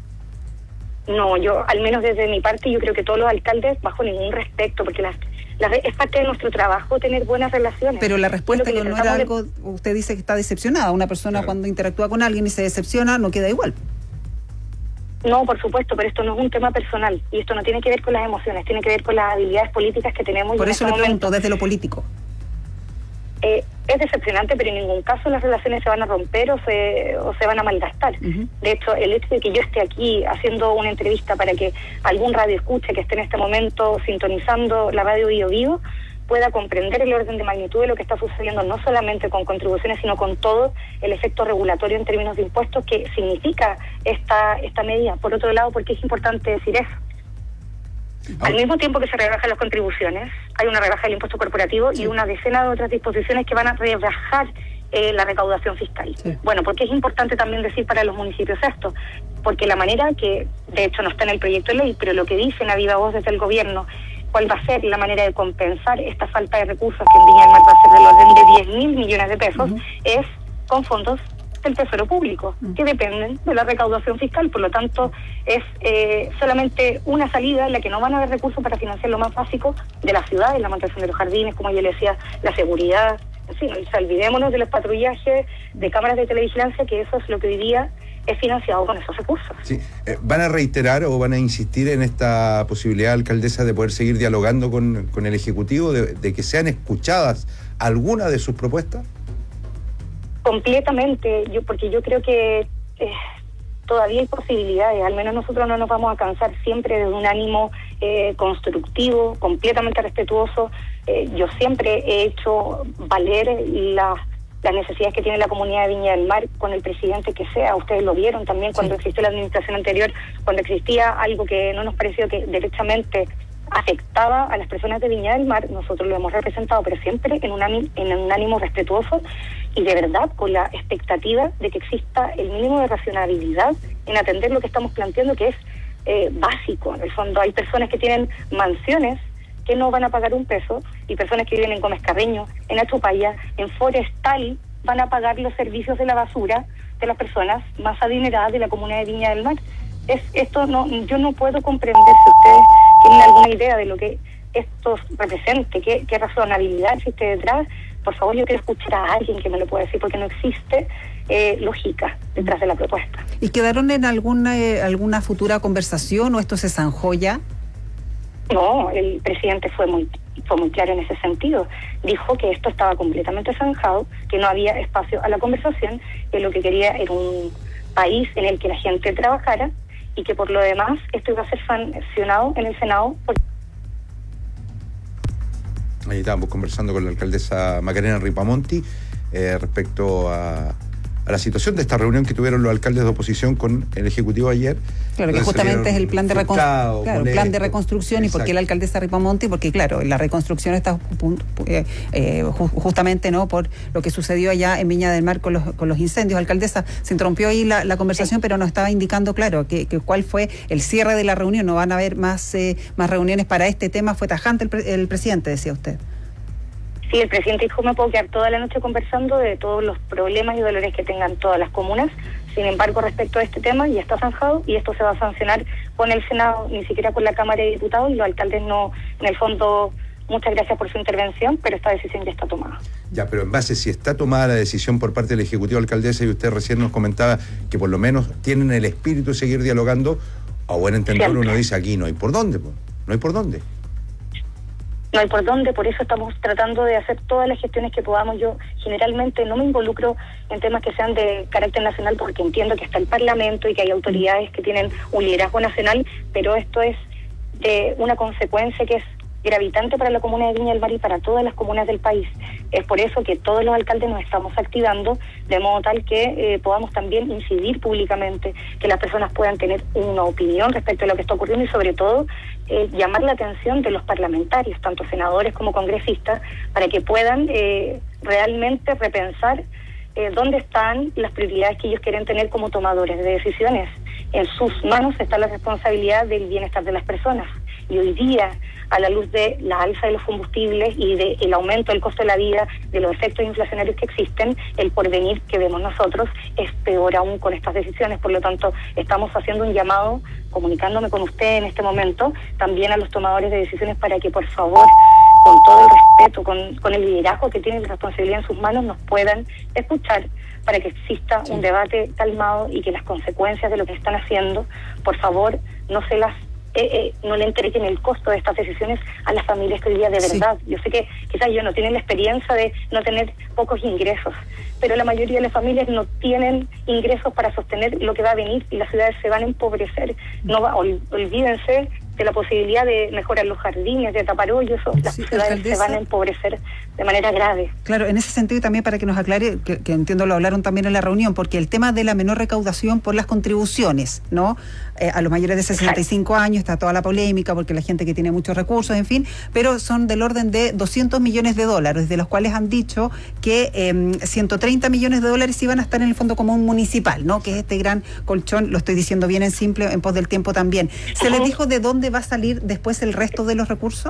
No, yo, al menos desde mi parte, yo creo que todos los alcaldes, bajo ningún respeto, porque es parte de nuestro trabajo tener buenas relaciones. Pero la respuesta que no era algo, usted dice que está decepcionada. Una persona cuando interactúa con alguien y se decepciona, no queda igual. No, por supuesto, pero esto no es un tema personal y esto no tiene que ver con las emociones, tiene que ver con las habilidades políticas que tenemos. Por eso le pregunto, desde lo político. Es decepcionante, pero en ningún caso las relaciones se van a romper o se van a malgastar. De hecho, el hecho de que yo esté aquí haciendo una entrevista para que algún radio escuche que esté en este momento sintonizando la radio Bio Vivo pueda comprender el orden de magnitud de lo que está sucediendo, no solamente con contribuciones, sino con todo el efecto regulatorio en términos de impuestos que significa esta medida. Por otro lado, ¿por qué es importante decir eso? Al mismo tiempo que se rebajan las contribuciones, hay una rebaja del impuesto corporativo y una decena de otras disposiciones que van a rebajar la recaudación fiscal. Bueno, ¿por qué es importante también decir para los municipios esto? Porque la manera que, de hecho no está en el proyecto de ley, pero lo que dicen a viva voz desde el gobierno, cuál va a ser la manera de compensar esta falta de recursos que en Viña del Mar va a ser del orden de 10.000 millones de pesos, es con fondos del Tesoro Público, que dependen de la recaudación fiscal. Por lo tanto, es solamente una salida en la que no van a haber recursos para financiar lo más básico de la ciudad, la mantención de los jardines, como yo le decía, la seguridad. En fin, olvidémonos de los patrullajes, de cámaras de televigilancia, que eso es lo que hoy día es financiado con esos recursos. Sí. ¿Van a reiterar o van a insistir en esta posibilidad, alcaldesa, de poder seguir dialogando con el Ejecutivo, de que sean escuchadas algunas de sus propuestas? Completamente, porque yo creo que todavía hay posibilidades, al menos nosotros no nos vamos a cansar, siempre desde un ánimo constructivo, completamente respetuoso. Yo siempre he hecho valer las necesidades que tiene la comunidad de Viña del Mar con el presidente que sea. Ustedes lo vieron también cuando existió la administración anterior, cuando existía algo que no nos pareció que derechamente afectaba a las personas de Viña del Mar, nosotros lo hemos representado, pero siempre en un ánimo respetuoso y de verdad con la expectativa de que exista el mínimo de racionalidad en atender lo que estamos planteando, que es básico. En el fondo hay personas que tienen mansiones que no van a pagar un peso y personas que viven en Gómez Carreño, en Achupaya, en Forestal, van a pagar los servicios de la basura de las personas más adineradas de la comunidad de Viña del Mar. Yo no puedo comprender, si ustedes tienen alguna idea de lo que esto represente, qué razonabilidad existe detrás. Por favor, yo quiero escuchar a alguien que me lo pueda decir, porque no existe lógica detrás de la propuesta. ¿Y quedaron en alguna futura conversación o esto se zanjó ya? No, el presidente fue muy claro en ese sentido. Dijo que esto estaba completamente zanjado, que no había espacio a la conversación, que lo que quería era un país en el que la gente trabajara y que por lo demás esto iba a ser sancionado en el Senado. Ahí estábamos conversando con la alcaldesa Macarena Ripamonti respecto a la situación de esta reunión que tuvieron los alcaldes de oposición con el Ejecutivo ayer. Claro, que justamente es el plan de reconstrucción. ¿Y por qué la alcaldesa Ripamonti? Porque claro, la reconstrucción está justamente no por lo que sucedió allá en Viña del Mar con los incendios. Alcaldesa, se interrumpió ahí la conversación, pero nos estaba indicando, claro, que cuál fue el cierre de la reunión. No van a haber más reuniones para este tema. Fue tajante el presidente, decía usted. Sí, el presidente dijo: me puedo quedar toda la noche conversando de todos los problemas y dolores que tengan todas las comunas. Sin embargo, respecto a este tema, ya está zanjado y esto se va a sancionar con el Senado, ni siquiera con la Cámara de Diputados, y los alcaldes no. En el fondo, muchas gracias por su intervención, pero esta decisión ya está tomada. Ya, pero en base, si está tomada la decisión por parte del Ejecutivo, alcaldesa, y usted recién nos comentaba que por lo menos tienen el espíritu de seguir dialogando, a buen entender uno dice: aquí no hay por dónde, no hay por dónde. no hay por dónde, por eso estamos tratando de hacer todas las gestiones que podamos. Yo generalmente no me involucro en temas que sean de carácter nacional porque entiendo que está el Parlamento y que hay autoridades que tienen un liderazgo nacional, pero esto es una consecuencia que es gravitante para la comuna de Viña del Mar y para todas las comunas del país. Es por eso que todos los alcaldes nos estamos activando de modo tal que podamos también incidir públicamente, que las personas puedan tener una opinión respecto a lo que está ocurriendo y sobre todo llamar la atención de los parlamentarios, tanto senadores como congresistas, para que puedan realmente repensar dónde están las prioridades que ellos quieren tener como tomadores de decisiones. En sus manos está la responsabilidad del bienestar de las personas. Y hoy día, a la luz de la alza de los combustibles y del aumento del costo de la vida, de los efectos inflacionarios que existen, el porvenir que vemos nosotros es peor aún con estas decisiones. Por lo tanto, estamos haciendo un llamado, comunicándome con usted en este momento, también a los tomadores de decisiones para que, por favor, con todo el respeto, con el liderazgo que tienen la responsabilidad en sus manos, nos puedan escuchar para que exista un debate calmado y que las consecuencias de lo que están haciendo, por favor, no le entreguen el costo de estas decisiones a las familias que hoy día de verdad. Yo sé que quizás ellos no tienen la experiencia de no tener pocos ingresos, pero la mayoría de las familias no tienen ingresos para sostener lo que va a venir y las ciudades se van a empobrecer. Olvídense de la posibilidad de mejorar los jardines, de tapar hoyos, las ciudades se van a empobrecer de manera grave. Claro, en ese sentido y también para que nos aclare, que entiendo lo hablaron también en la reunión, porque el tema de la menor recaudación por las contribuciones, ¿no? A los mayores de 65 años está toda la polémica, porque la gente que tiene muchos recursos, en fin, pero son del orden de $200 millones, de los cuales han dicho que 130 millones de dólares iban a estar en el Fondo Común Municipal, ¿no? Que es este gran colchón, lo estoy diciendo bien en simple, en pos del tiempo también. ¿Se les dijo de dónde va a salir después el resto de los recursos?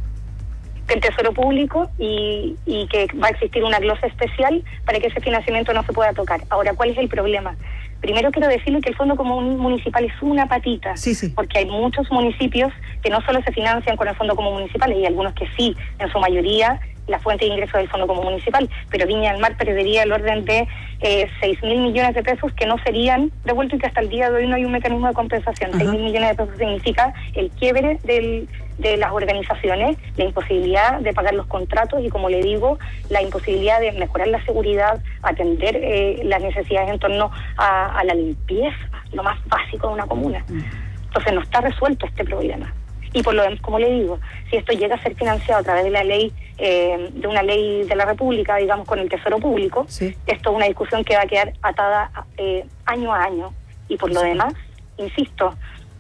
Del Tesoro Público y que va a existir una glosa especial para que ese financiamiento no se pueda tocar. Ahora, ¿cuál es el problema? Primero quiero decirle que el Fondo Común Municipal es una patita, porque hay muchos municipios que no solo se financian con el Fondo Común Municipal, y hay algunos que sí, en su mayoría, la fuente de ingresos del Fondo Común Municipal, pero Viña del Mar perdería el orden de 6.000 millones de pesos que no serían devueltos y que hasta el día de hoy no hay un mecanismo de compensación. 6.000 millones de pesos significa el quiebre de las organizaciones, la imposibilidad de pagar los contratos y, como le digo, la imposibilidad de mejorar la seguridad, atender las necesidades en torno a la limpieza, lo más básico de una comuna. Entonces no está resuelto este problema. Y por lo demás, como le digo, si esto llega a ser financiado a través de la ley, de una ley de la República, digamos, con el Tesoro Público, esto es una discusión que va a quedar atada año a año. Y por lo demás, insisto,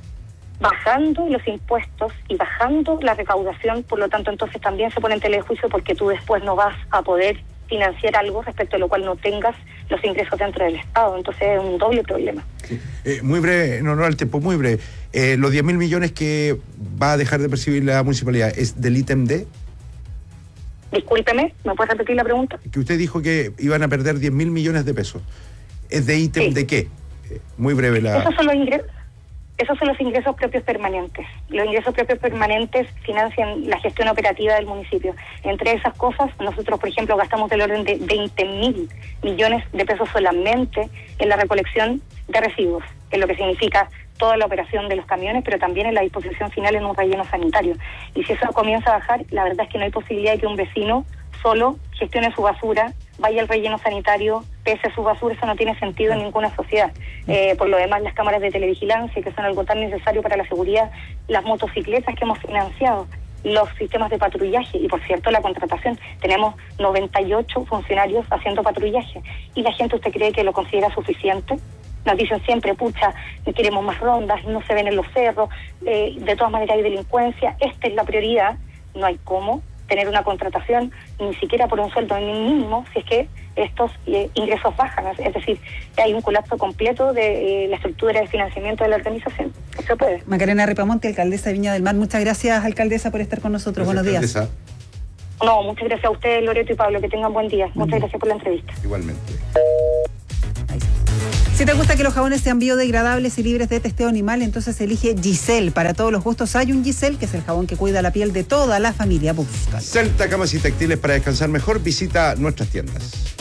bajando los impuestos y bajando la recaudación, por lo tanto, entonces también se pone en tela de juicio porque tú después no vas a poder financiar algo respecto a lo cual no tengas los ingresos dentro del Estado. Entonces es un doble problema. Muy breve, no al tiempo, muy breve. Los 10.000 millones que va a dejar de percibir la municipalidad, ¿es del ítem D? Discúlpeme, ¿me puede repetir la pregunta? Que usted dijo que iban a perder 10.000 millones de pesos. ¿Es de ítem de qué? Muy breve la... Esos son los ingresos propios permanentes. Los ingresos propios permanentes financian la gestión operativa del municipio. Entre esas cosas, nosotros, por ejemplo, gastamos del orden de 20.000 millones de pesos solamente en la recolección de residuos, en lo que significa toda la operación de los camiones, pero también en la disposición final en un relleno sanitario. Y si eso comienza a bajar, la verdad es que no hay posibilidad de que un vecino solo gestione su basura, vaya al relleno sanitario, pese a su basura. Eso no tiene sentido en ninguna sociedad. Por lo demás, las cámaras de televigilancia, que son algo tan necesario para la seguridad, las motocicletas que hemos financiado, los sistemas de patrullaje y, por cierto, la contratación. Tenemos 98 funcionarios haciendo patrullaje. ¿Y la gente, usted cree que lo considera suficiente? Nos dicen siempre, pucha, queremos más rondas, no se ven en los cerros, de todas maneras hay delincuencia. Esta es la prioridad. No hay cómo tener una contratación, ni siquiera por un sueldo mínimo, si es que estos ingresos bajan. Es decir, hay un colapso completo de la estructura de financiamiento de la organización. No se puede. Macarena Ripamonte, alcaldesa de Viña del Mar. Muchas gracias, alcaldesa, por estar con nosotros. Gracias, buenos días. Alcaldesa. No, muchas gracias a ustedes, Loreto y Pablo. Que tengan buen día. Muchas gracias por la entrevista. Igualmente. Si te gusta que los jabones sean biodegradables y libres de testeo animal, entonces elige Giselle. Para todos los gustos hay un Giselle, que es el jabón que cuida la piel de toda la familia. Busca Celta Camas y Textiles, para descansar mejor, visita nuestras tiendas.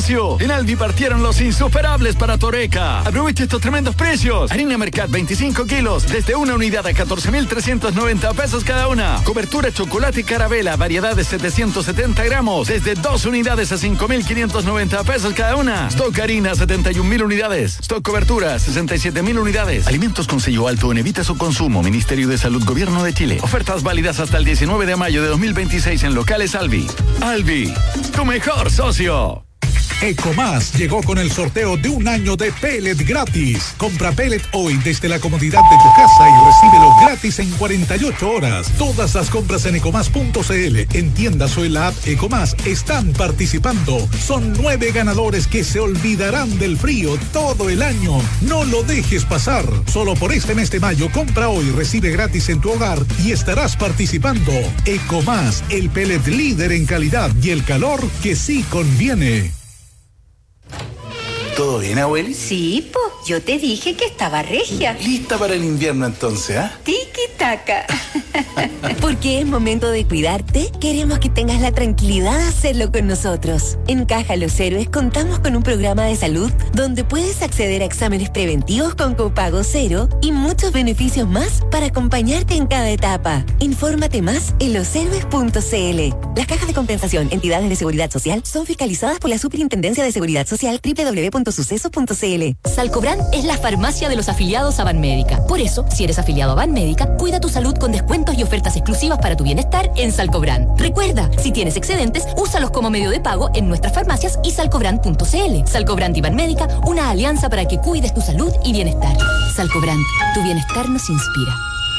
socio. En Alvi partieron los insuperables para Toreca. Aprovecha estos tremendos precios. Harina Mercat 25 kilos, desde una unidad a 14.390 pesos cada una. Cobertura chocolate y carabela, variedad de 770 gramos, desde 2 unidades a 5.590 pesos cada una. Stock harina, 71.000 unidades. Stock cobertura, 67.000 unidades. Alimentos con sello alto en evita su consumo. Ministerio de Salud, Gobierno de Chile. Ofertas válidas hasta el 19 de mayo de 2026 en locales Alvi. Alvi, tu mejor socio. Ecomás llegó con el sorteo de un año de pellet gratis. Compra pellet hoy desde la comodidad de tu casa y recíbelo gratis en 48 horas. Todas las compras en ecomás.cl, en tiendas o en la app Ecomás están participando. Son 9 ganadores que se olvidarán del frío todo el año. No lo dejes pasar. Solo por este mes de mayo, compra hoy, recibe gratis en tu hogar y estarás participando. Ecomás, el pellet líder en calidad y el calor que sí conviene. ¿Todo bien, abueli? Sí, po. Yo te dije que estaba regia. Lista para el invierno entonces, ¿ah? Tiki-taka. Porque es momento de cuidarte, queremos que tengas la tranquilidad de hacerlo con nosotros. En Caja Los Héroes contamos con un programa de salud donde puedes acceder a exámenes preventivos con copago cero y muchos beneficios más para acompañarte en cada etapa. Infórmate más en loshéroes.cl. Las cajas de compensación, entidades de seguridad social, son fiscalizadas por la Superintendencia de Seguridad Social, www.sucesos.cl. Salcobran es la farmacia de los afiliados a Banmédica. Por eso, si eres afiliado a Banmédica, cuida tu salud con descuentos y ofertas exclusivas para tu bienestar en Salcobran. Recuerda, si tienes excedentes, úsalos como medio de pago en nuestras farmacias y salcobran.cl. Salcobran y Banmédica, una alianza para que cuides tu salud y bienestar. Salcobran, tu bienestar nos inspira.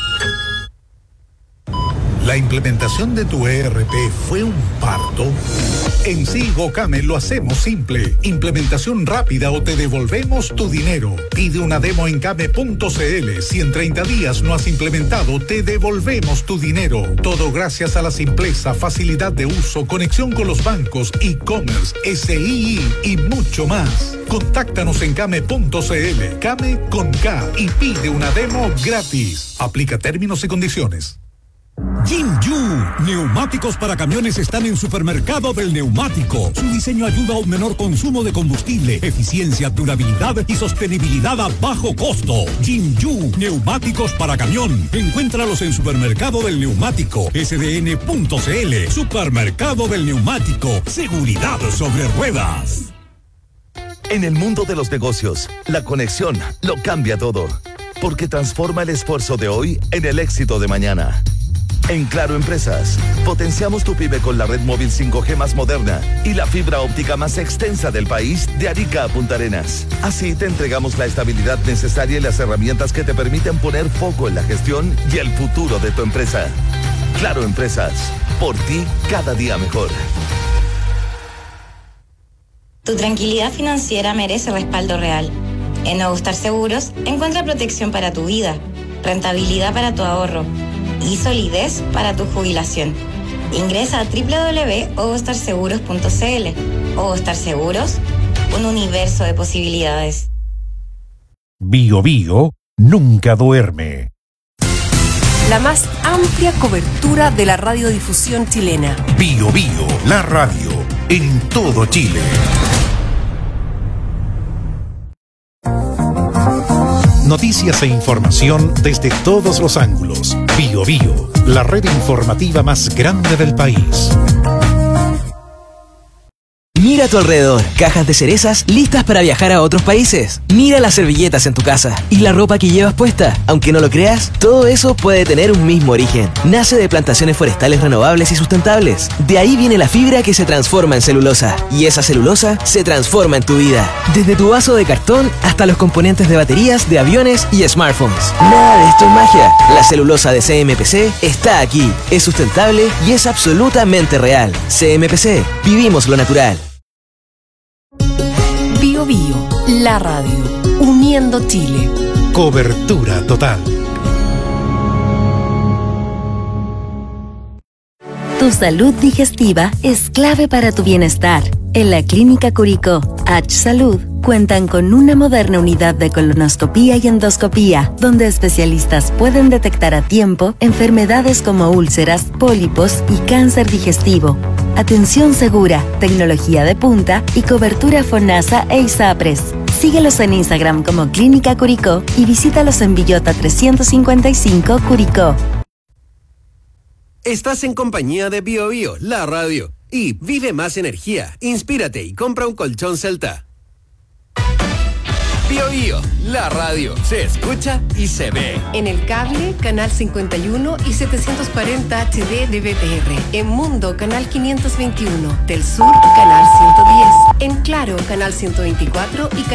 ¿La implementación de tu ERP fue un parto? En Silgocame lo hacemos simple. Implementación rápida o te devolvemos tu dinero. Pide una demo en came.cl. Si en 30 días no has implementado, te devolvemos tu dinero. Todo gracias a la simpleza, facilidad de uso, conexión con los bancos, e-commerce, SII y mucho más. Contáctanos en came.cl. Came con K y pide una demo gratis. Aplica términos y condiciones. Jinju, neumáticos para camiones están en Supermercado del Neumático. Su diseño ayuda a un menor consumo de combustible, eficiencia, durabilidad y sostenibilidad a bajo costo. Jinju, neumáticos para camión. Encuéntralos en Supermercado del Neumático, sdn.cl. Supermercado del Neumático, seguridad sobre ruedas. En el mundo de los negocios, la conexión lo cambia todo, porque transforma el esfuerzo de hoy en el éxito de mañana. En Claro Empresas, potenciamos tu pyme con la red móvil 5G más moderna y la fibra óptica más extensa del país de Arica a Punta Arenas. Así te entregamos la estabilidad necesaria y las herramientas que te permiten poner foco en la gestión y el futuro de tu empresa. Claro Empresas, por ti cada día mejor. Tu tranquilidad financiera merece respaldo real. En Nuevo Star Seguros, encuentra protección para tu vida, rentabilidad para tu ahorro y solidez para tu jubilación. Ingresa a www.ovostarseguros.cl. Ovostar Seguros, un universo de posibilidades. Bio Bio nunca duerme. La más amplia cobertura de la radiodifusión chilena. Bio Bio, la radio en todo Chile. Noticias e información desde todos los ángulos. Bio Bio, la red informativa más grande del país. Mira a tu alrededor, cajas de cerezas listas para viajar a otros países. Mira las servilletas en tu casa y la ropa que llevas puesta. Aunque no lo creas, todo eso puede tener un mismo origen. Nace de plantaciones forestales renovables y sustentables. De ahí viene la fibra que se transforma en celulosa. Y esa celulosa se transforma en tu vida. Desde tu vaso de cartón hasta los componentes de baterías, de aviones y smartphones. Nada de esto es magia. La celulosa de CMPC está aquí. Es sustentable y es absolutamente real. CMPC, vivimos lo natural. Bio Bio, la radio, uniendo Chile. Cobertura total. Tu salud digestiva es clave para tu bienestar. En la Clínica Curicó, H Salud, cuentan con una moderna unidad de colonoscopía y endoscopía, donde especialistas pueden detectar a tiempo enfermedades como úlceras, pólipos y cáncer digestivo. atención segura, tecnología de punta y cobertura FONASA e ISAPRES. Síguelos en Instagram como Clínica Curicó y visítalos en Villota 355 Curicó. Estás en compañía de BioBio, la radio. Y vive más energía, inspírate y compra un colchón Celta. BioBio, la radio. Se escucha y se ve. En el cable, canal 51 y 740 HD de BTR. En Mundo, canal 521. Del Sur, canal 110. En Claro, canal 124 y